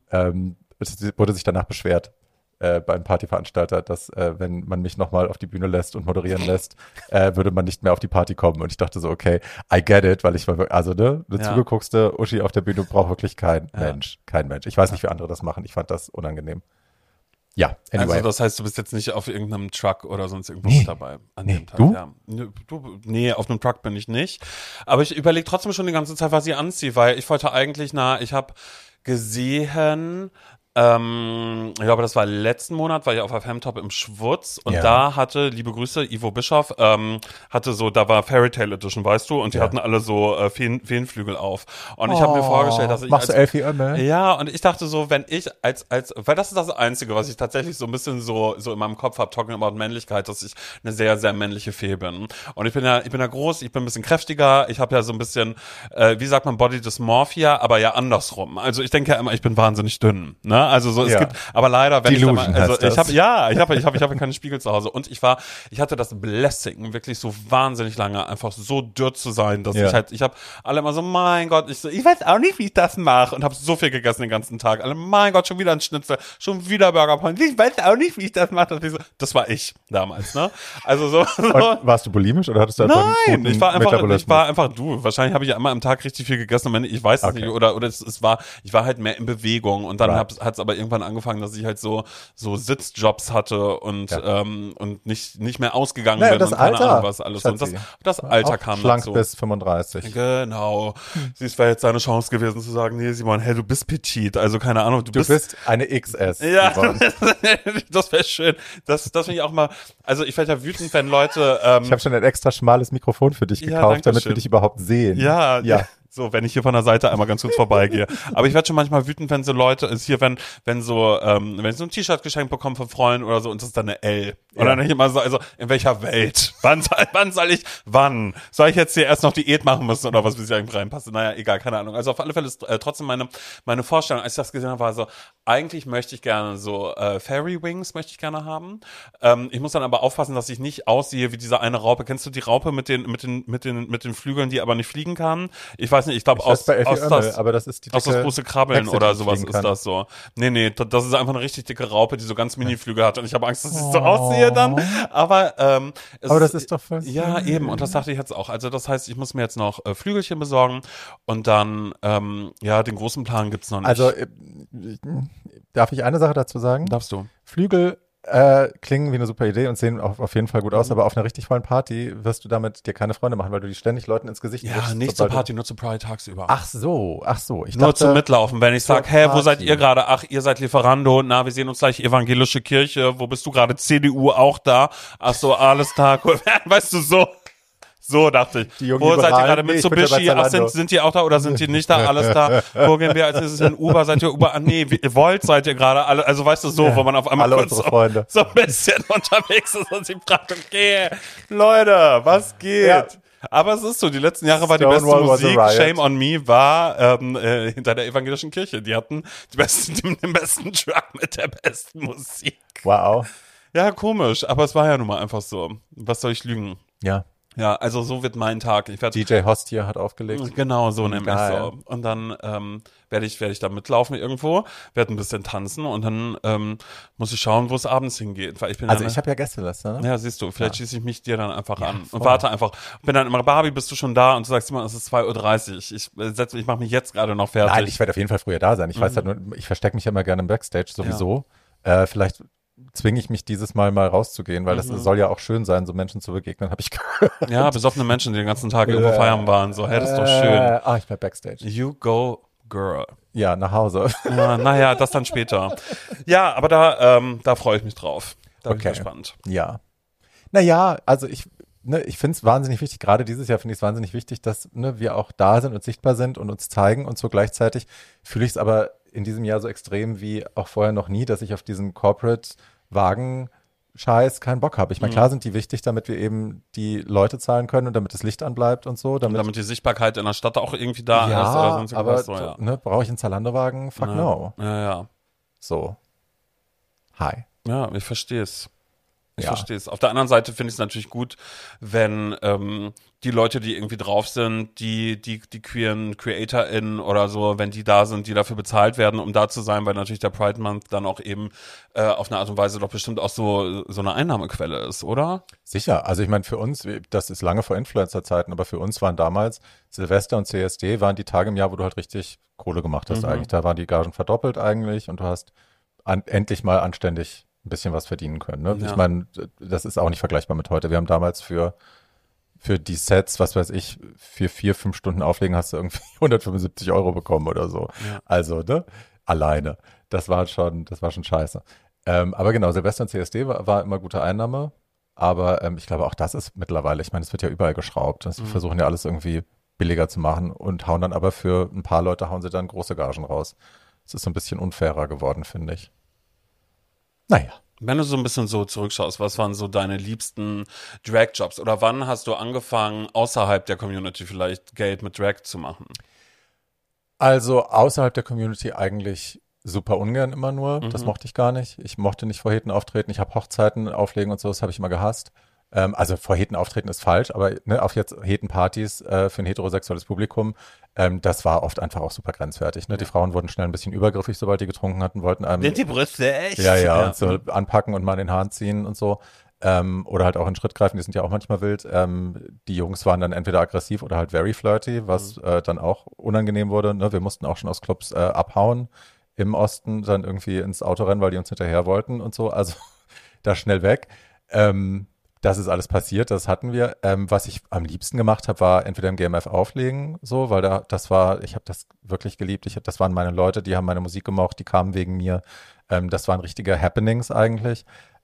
Speaker 1: Es wurde sich danach beschwert beim Partyveranstalter, dass wenn man mich nochmal auf die Bühne lässt und moderieren lässt, würde man nicht mehr auf die Party kommen. Und ich dachte so, okay, I get it, weil ich war wirklich, also eine zugeguckste Uschi auf der Bühne braucht wirklich kein Mensch. Ich weiß nicht, wie andere das machen. Ich fand das unangenehm. Ja, anyway.
Speaker 2: Also das heißt, du bist jetzt nicht auf irgendeinem Truck oder sonst irgendwas dabei an dem Tag.
Speaker 1: Du?
Speaker 2: Ja. Nee, auf einem Truck bin ich nicht. Aber ich überlege trotzdem schon die ganze Zeit, was ich anziehe, weil ich wollte eigentlich ich habe gesehen, Ich glaube, das war letzten Monat, war ich auf der Femtop im Schwutz und da hatte, liebe Grüße, Ivo Bischoff, hatte so, da war Fairy Tale Edition, weißt du, und die hatten alle so Feenflügel auf. Und ich habe mir vorgestellt, dass ich
Speaker 1: machst du Elfie Ömmel?
Speaker 2: Ja, und ich dachte so, wenn ich weil das ist das Einzige, was ich tatsächlich so ein bisschen so in meinem Kopf habe, talking about Männlichkeit, dass ich eine sehr, sehr männliche Fee bin. Und ich bin ja groß, ich bin ein bisschen kräftiger, ich habe ja so ein bisschen, wie sagt man, Body Dysmorphia, aber ja andersrum. Also ich denke ja immer, ich bin wahnsinnig dünn, ne? Also so, es gibt, aber leider, wenn
Speaker 1: Delusion
Speaker 2: ich habe keine Spiegel zu Hause und ich hatte das Blessing, wirklich so wahnsinnig lange einfach so dürr zu sein, dass ich habe alle immer so, mein Gott, ich weiß auch nicht, wie ich das mache und habe so viel gegessen den ganzen Tag. Alle, mein Gott, schon wieder ein Schnitzel, schon wieder Burger Point. Ich weiß auch nicht, wie ich das mache. Das war ich damals, ne? Also so.
Speaker 1: Und warst du bulimisch oder hattest du einfach
Speaker 2: einen guten ich war einfach du. Wahrscheinlich habe ich ja immer am Tag richtig viel gegessen und ich weiß es nicht oder ich war halt mehr in Bewegung und dann hat es aber irgendwann angefangen, dass ich halt so Sitzjobs hatte und nicht mehr ausgegangen bin
Speaker 1: das
Speaker 2: und keine
Speaker 1: Alter,
Speaker 2: Ahnung was alles. Und das Alter kam
Speaker 1: schlank
Speaker 2: dazu.
Speaker 1: bis 35.
Speaker 2: Genau. Es wäre jetzt deine Chance gewesen zu sagen, nee, Simon, hey, du bist petit, also keine Ahnung, du
Speaker 1: bist eine XS.
Speaker 2: Ja, das wäre schön. Das finde ich auch mal, also ich werde ja wütend, wenn Leute
Speaker 1: ich habe schon ein extra schmales Mikrofon für dich gekauft, damit wir dich überhaupt sehen.
Speaker 2: Ja. So, wenn ich hier von der Seite einmal ganz kurz vorbeigehe. Aber ich werde schon manchmal wütend, wenn so Leute, wenn ich so ein T-Shirt geschenkt bekomme von Freunden oder so und das ist dann eine L. Und dann denke ich immer so, also in welcher Welt? Wann soll ich jetzt hier erst noch Diät machen müssen oder was, bis ich eigentlich reinpasse? Naja, egal, keine Ahnung. Also auf alle Fälle ist trotzdem meine Vorstellung, als ich das gesehen habe, war so, eigentlich möchte ich gerne so Fairy Wings möchte ich gerne haben. Ich muss dann aber aufpassen, dass ich nicht aussehe wie diese eine Raupe. Kennst du die Raupe mit den Flügeln, die aber nicht fliegen kann? Ich weiß nicht, ich glaube aus
Speaker 1: das
Speaker 2: große Krabbeln
Speaker 1: Hexe,
Speaker 2: oder sowas ist das so. Nee, das ist einfach eine richtig dicke Raupe, die so ganz Mini-Flügel hat und ich habe Angst, dass ich so aussehe dann. Aber
Speaker 1: das ist doch voll
Speaker 2: ja, eben, und das dachte ich jetzt auch. Also das heißt, ich muss mir jetzt noch Flügelchen besorgen und dann, den großen Plan gibt's noch nicht.
Speaker 1: Also, darf ich eine Sache dazu sagen?
Speaker 2: Darfst du.
Speaker 1: Flügel klingen wie eine super Idee und sehen auf jeden Fall gut aus, aber auf einer richtig vollen Party wirst du damit dir keine Freunde machen, weil du die ständig Leuten ins Gesicht
Speaker 2: wirfst. Ja, nicht zur Party, nur zur Pride tagsüber.
Speaker 1: Ach so. Ich
Speaker 2: nur zum Mitlaufen, wenn ich sage, hey, wo seid ihr gerade? Ach, ihr seid Lieferando, na, wir sehen uns gleich, evangelische Kirche, wo bist du gerade? CDU auch da? Ach so, alles klar, cool. Weißt du, so. So dachte ich. Wo seid ihr gerade? Mitsubishi? Ach, sind die auch da oder sind die nicht da? Alles da. Wo gehen wir? Als ist es in Uber? Seid ihr Uber? Ah, nee, Volt seid ihr gerade alle. Also weißt du so, wo man auf einmal
Speaker 1: kurz so
Speaker 2: ein bisschen unterwegs ist und sich fragt, okay, Leute, was geht? Ja. Aber es ist so, die letzten Jahre war die beste Musik, Shame on Me, war hinter der evangelischen Kirche. Die hatten den besten Track mit der besten Musik.
Speaker 1: Wow.
Speaker 2: Ja, komisch, aber es war ja nun mal einfach so. Was soll ich lügen?
Speaker 1: Ja.
Speaker 2: Ja, also so wird mein Tag.
Speaker 1: DJ Hostia hat aufgelegt.
Speaker 2: Genau, so nämlich so. Und dann werde ich da mitlaufen irgendwo, werde ein bisschen tanzen und dann muss ich schauen, wo es abends hingeht. Weil
Speaker 1: ich habe ja Gästeliste, ne?
Speaker 2: Ja, siehst du, vielleicht schließe ich mich dir dann einfach an und warte einfach. Bin dann immer, Barbie, bist du schon da? Und du sagst immer, es ist 2:30 Uhr. Ich mache mich jetzt gerade noch fertig.
Speaker 1: Nein, ich werde auf jeden Fall früher da sein. Ich weiß halt nur, ich verstecke mich ja immer gerne im Backstage sowieso. Ja. Vielleicht zwinge ich mich dieses Mal rauszugehen, weil das soll ja auch schön sein, so Menschen zu begegnen, habe ich gehört.
Speaker 2: Ja, besoffene Menschen, die den ganzen Tag irgendwo feiern waren, so, hey, das ist doch schön.
Speaker 1: Ich bleib Backstage.
Speaker 2: You go, girl.
Speaker 1: Ja, nach Hause.
Speaker 2: Naja, das dann später. Ja, aber da freue ich mich drauf. Da bin ich gespannt.
Speaker 1: Ja. Naja, also ich finde es wahnsinnig wichtig, gerade dieses Jahr finde ich es wahnsinnig wichtig, dass wir auch da sind und sichtbar sind und uns zeigen und so gleichzeitig fühle ich es aber in diesem Jahr so extrem wie auch vorher noch nie, dass ich auf diesen Corporate-Wagen-Scheiß keinen Bock habe. Ich meine, klar sind die wichtig, damit wir eben die Leute zahlen können und damit das Licht anbleibt und so.
Speaker 2: Damit die Sichtbarkeit in der Stadt auch irgendwie da ist. Oder sonst
Speaker 1: aber brauche ich einen Zalando-Wagen? Fuck no.
Speaker 2: Ja.
Speaker 1: So. Hi.
Speaker 2: Ja, ich verstehe es. Ich verstehe es. Auf der anderen Seite finde ich es natürlich gut, wenn die Leute, die irgendwie drauf sind, die queeren CreatorInnen oder so, wenn die da sind, die dafür bezahlt werden, um da zu sein, weil natürlich der Pride Month dann auch eben auf eine Art und Weise doch bestimmt auch so eine Einnahmequelle ist, oder?
Speaker 1: Sicher. Also ich meine, für uns, das ist lange vor Influencer-Zeiten, aber für uns waren damals Silvester und CSD waren die Tage im Jahr, wo du halt richtig Kohle gemacht hast eigentlich. Da waren die Gagen verdoppelt eigentlich und du hast endlich mal anständig ein bisschen was verdienen können. Ne? Ja. Ich meine, das ist auch nicht vergleichbar mit heute. Wir haben damals für die Sets, was weiß ich, für 4-5 Stunden Auflegen hast du irgendwie 175 € bekommen oder so. Ja. Also, alleine. Das war schon scheiße. Aber genau, Silvester und CSD war immer gute Einnahme. Aber ich glaube, auch das ist mittlerweile, ich meine, es wird ja überall geschraubt. Sie versuchen ja alles irgendwie billiger zu machen und hauen dann aber für ein paar Leute hauen sie dann große Gagen raus. Es ist so ein bisschen unfairer geworden, finde ich. Naja.
Speaker 2: Wenn du so ein bisschen so zurückschaust, was waren so deine liebsten Drag-Jobs? Oder wann hast du angefangen, außerhalb der Community vielleicht Geld mit Drag zu machen?
Speaker 1: Also außerhalb der Community eigentlich super ungern immer nur. Das mochte ich gar nicht. Ich mochte nicht vor Heten auftreten. Ich habe Hochzeiten auflegen und so, das habe ich immer gehasst. Also vor Heten auftreten ist falsch, aber ne, auf jetzt Hetenpartys für ein heterosexuelles Publikum, das war oft einfach auch super grenzwertig. Ne? Die Frauen wurden schnell ein bisschen übergriffig, sobald die getrunken hatten, wollten einem
Speaker 2: Sind die Brüste echt?
Speaker 1: ja. Und so anpacken und mal in den Haaren ziehen und so. Oder halt auch in Schritt greifen, die sind ja auch manchmal wild. Die Jungs waren dann entweder aggressiv oder halt very flirty, was dann auch unangenehm wurde. Ne? Wir mussten auch schon aus Clubs abhauen im Osten, dann irgendwie ins Auto rennen, weil die uns hinterher wollten und so. Also da schnell weg. Das ist alles passiert, das hatten wir. Was ich am liebsten gemacht habe, war entweder im GMF auflegen, so, weil ich habe das wirklich geliebt. Das waren meine Leute, die haben meine Musik gemocht, die kamen wegen mir. Das waren richtige Happenings eigentlich.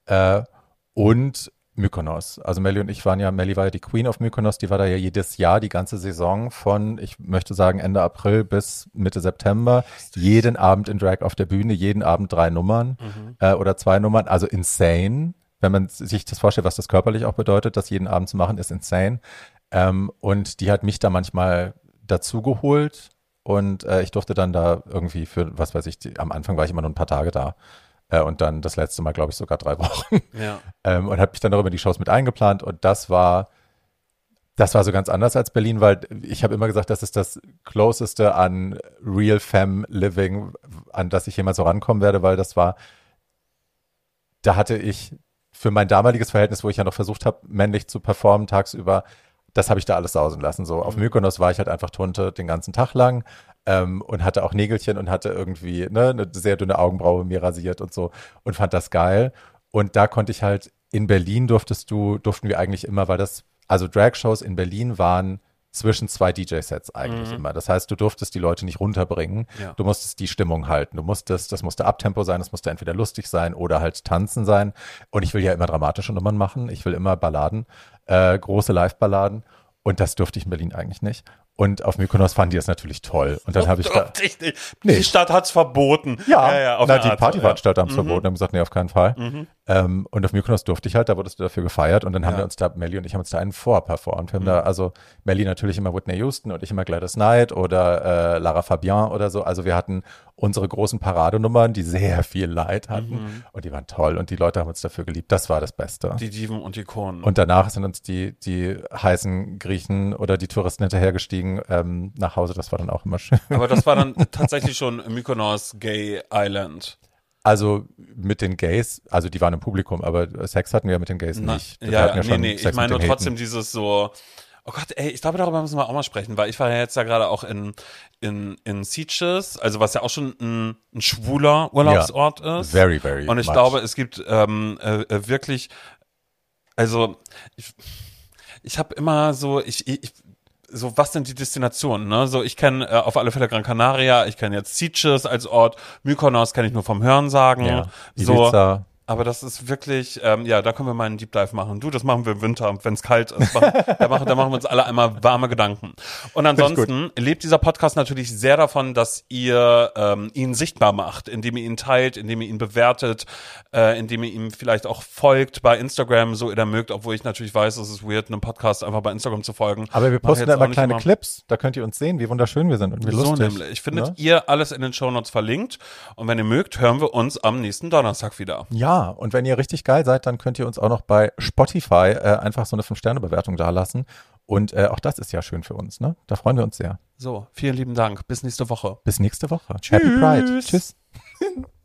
Speaker 1: Und Mykonos. Also Melly war ja die Queen of Mykonos, die war da ja jedes Jahr, die ganze Saison von, ich möchte sagen, Ende April bis Mitte September. Jeden Abend in Drag auf der Bühne, jeden Abend 3 Nummern oder 2 Nummern, also insane. Wenn man sich das vorstellt, was das körperlich auch bedeutet, das jeden Abend zu machen, ist insane. Und die hat mich da manchmal dazu geholt und ich durfte dann da irgendwie für, was weiß ich, am Anfang war ich immer nur ein paar Tage da. Und dann das letzte Mal, glaube ich, sogar 3 Wochen.
Speaker 2: Ja.
Speaker 1: Und habe mich dann darüber die Shows mit eingeplant. Und das war so ganz anders als Berlin, weil ich habe immer gesagt, das ist das Closeste an Real Femme Living, an das ich jemals so rankommen werde, weil da hatte ich für mein damaliges Verhältnis, wo ich ja noch versucht habe, männlich zu performen tagsüber, das habe ich da alles sausen lassen. So auf Mykonos war ich halt einfach Tunte den ganzen Tag lang. Und hatte auch Nägelchen und hatte irgendwie eine sehr dünne Augenbraue mir rasiert und so und fand das geil. Und da konnte ich halt, in Berlin durften wir eigentlich immer, also Drag-Shows in Berlin waren zwischen 2 DJ-Sets eigentlich immer. Das heißt, du durftest die Leute nicht runterbringen. Ja. Du musstest die Stimmung halten. Das musste Abtempo sein, das musste entweder lustig sein oder halt tanzen sein. Und ich will ja immer dramatische Nummern machen. Ich will immer Balladen, große Live-Balladen. Und das durfte ich in Berlin eigentlich nicht. Und auf Mykonos fanden die das natürlich toll. Und dann habe ich da.
Speaker 2: Die Stadt hat's verboten.
Speaker 1: Ja, die Partyveranstalter haben es verboten, haben gesagt, nee, auf keinen Fall. Und auf Mykonos durfte ich halt, da wurdest du dafür gefeiert. Und dann haben wir uns da, Melly und ich haben uns da einen vorperformt. Wir haben da, also Melly natürlich immer Whitney Houston und ich immer Gladys Knight oder Lara Fabian oder so. Also wir hatten unsere großen Paradenummern, die sehr viel Leid hatten. Und die waren toll. Und die Leute haben uns dafür geliebt. Das war das Beste.
Speaker 2: Die Diven und Ikonen.
Speaker 1: Und danach sind uns die heißen Griechen oder die Touristen hinterhergestiegen nach Hause. Das war dann auch immer schön.
Speaker 2: Aber das war dann tatsächlich schon Mykonos Gay Island.
Speaker 1: Also mit den Gays, also die waren im Publikum, aber Sex hatten wir mit den Gays nicht.
Speaker 2: Ich meine nur trotzdem dieses so, oh Gott, ey, ich glaube, darüber müssen wir auch mal sprechen, weil ich war ja jetzt ja gerade auch in Sitges, also was ja auch schon ein schwuler Urlaubsort ist.
Speaker 1: Very, very
Speaker 2: Und ich glaube, es gibt wirklich, also ich habe immer so, so, was sind die Destinationen, ne? So, ich kenne auf alle Fälle Gran Canaria, ich kenne jetzt Sitges als Ort, Mykonos kenne ich nur vom Hörensagen. Ja,
Speaker 1: Ibiza.
Speaker 2: Aber das ist wirklich, da können wir mal einen Deep Dive machen. Du, das machen wir im Winter, wenn es kalt ist. Da machen wir uns alle einmal warme Gedanken. Und ansonsten lebt dieser Podcast natürlich sehr davon, dass ihr ihn sichtbar macht, indem ihr ihn teilt, indem ihr ihn bewertet, indem ihr ihm vielleicht auch folgt bei Instagram, so ihr da mögt, obwohl ich natürlich weiß, es ist weird, einem Podcast einfach bei Instagram zu folgen.
Speaker 1: Aber wir posten da immer kleine Clips, da könnt ihr uns sehen, wie wunderschön wir sind und wie lustig.
Speaker 2: So nämlich. Findet ihr alles in den Shownotes verlinkt. Und wenn ihr mögt, hören wir uns am nächsten Donnerstag wieder.
Speaker 1: Ja, und wenn ihr richtig geil seid, dann könnt ihr uns auch noch bei Spotify einfach so eine 5-Sterne-Bewertung dalassen. Und auch das ist ja schön für uns, ne? Da freuen wir uns sehr.
Speaker 2: So, vielen lieben Dank. Bis nächste Woche.
Speaker 1: Bis nächste Woche. Tschüss. Happy Pride. Tschüss.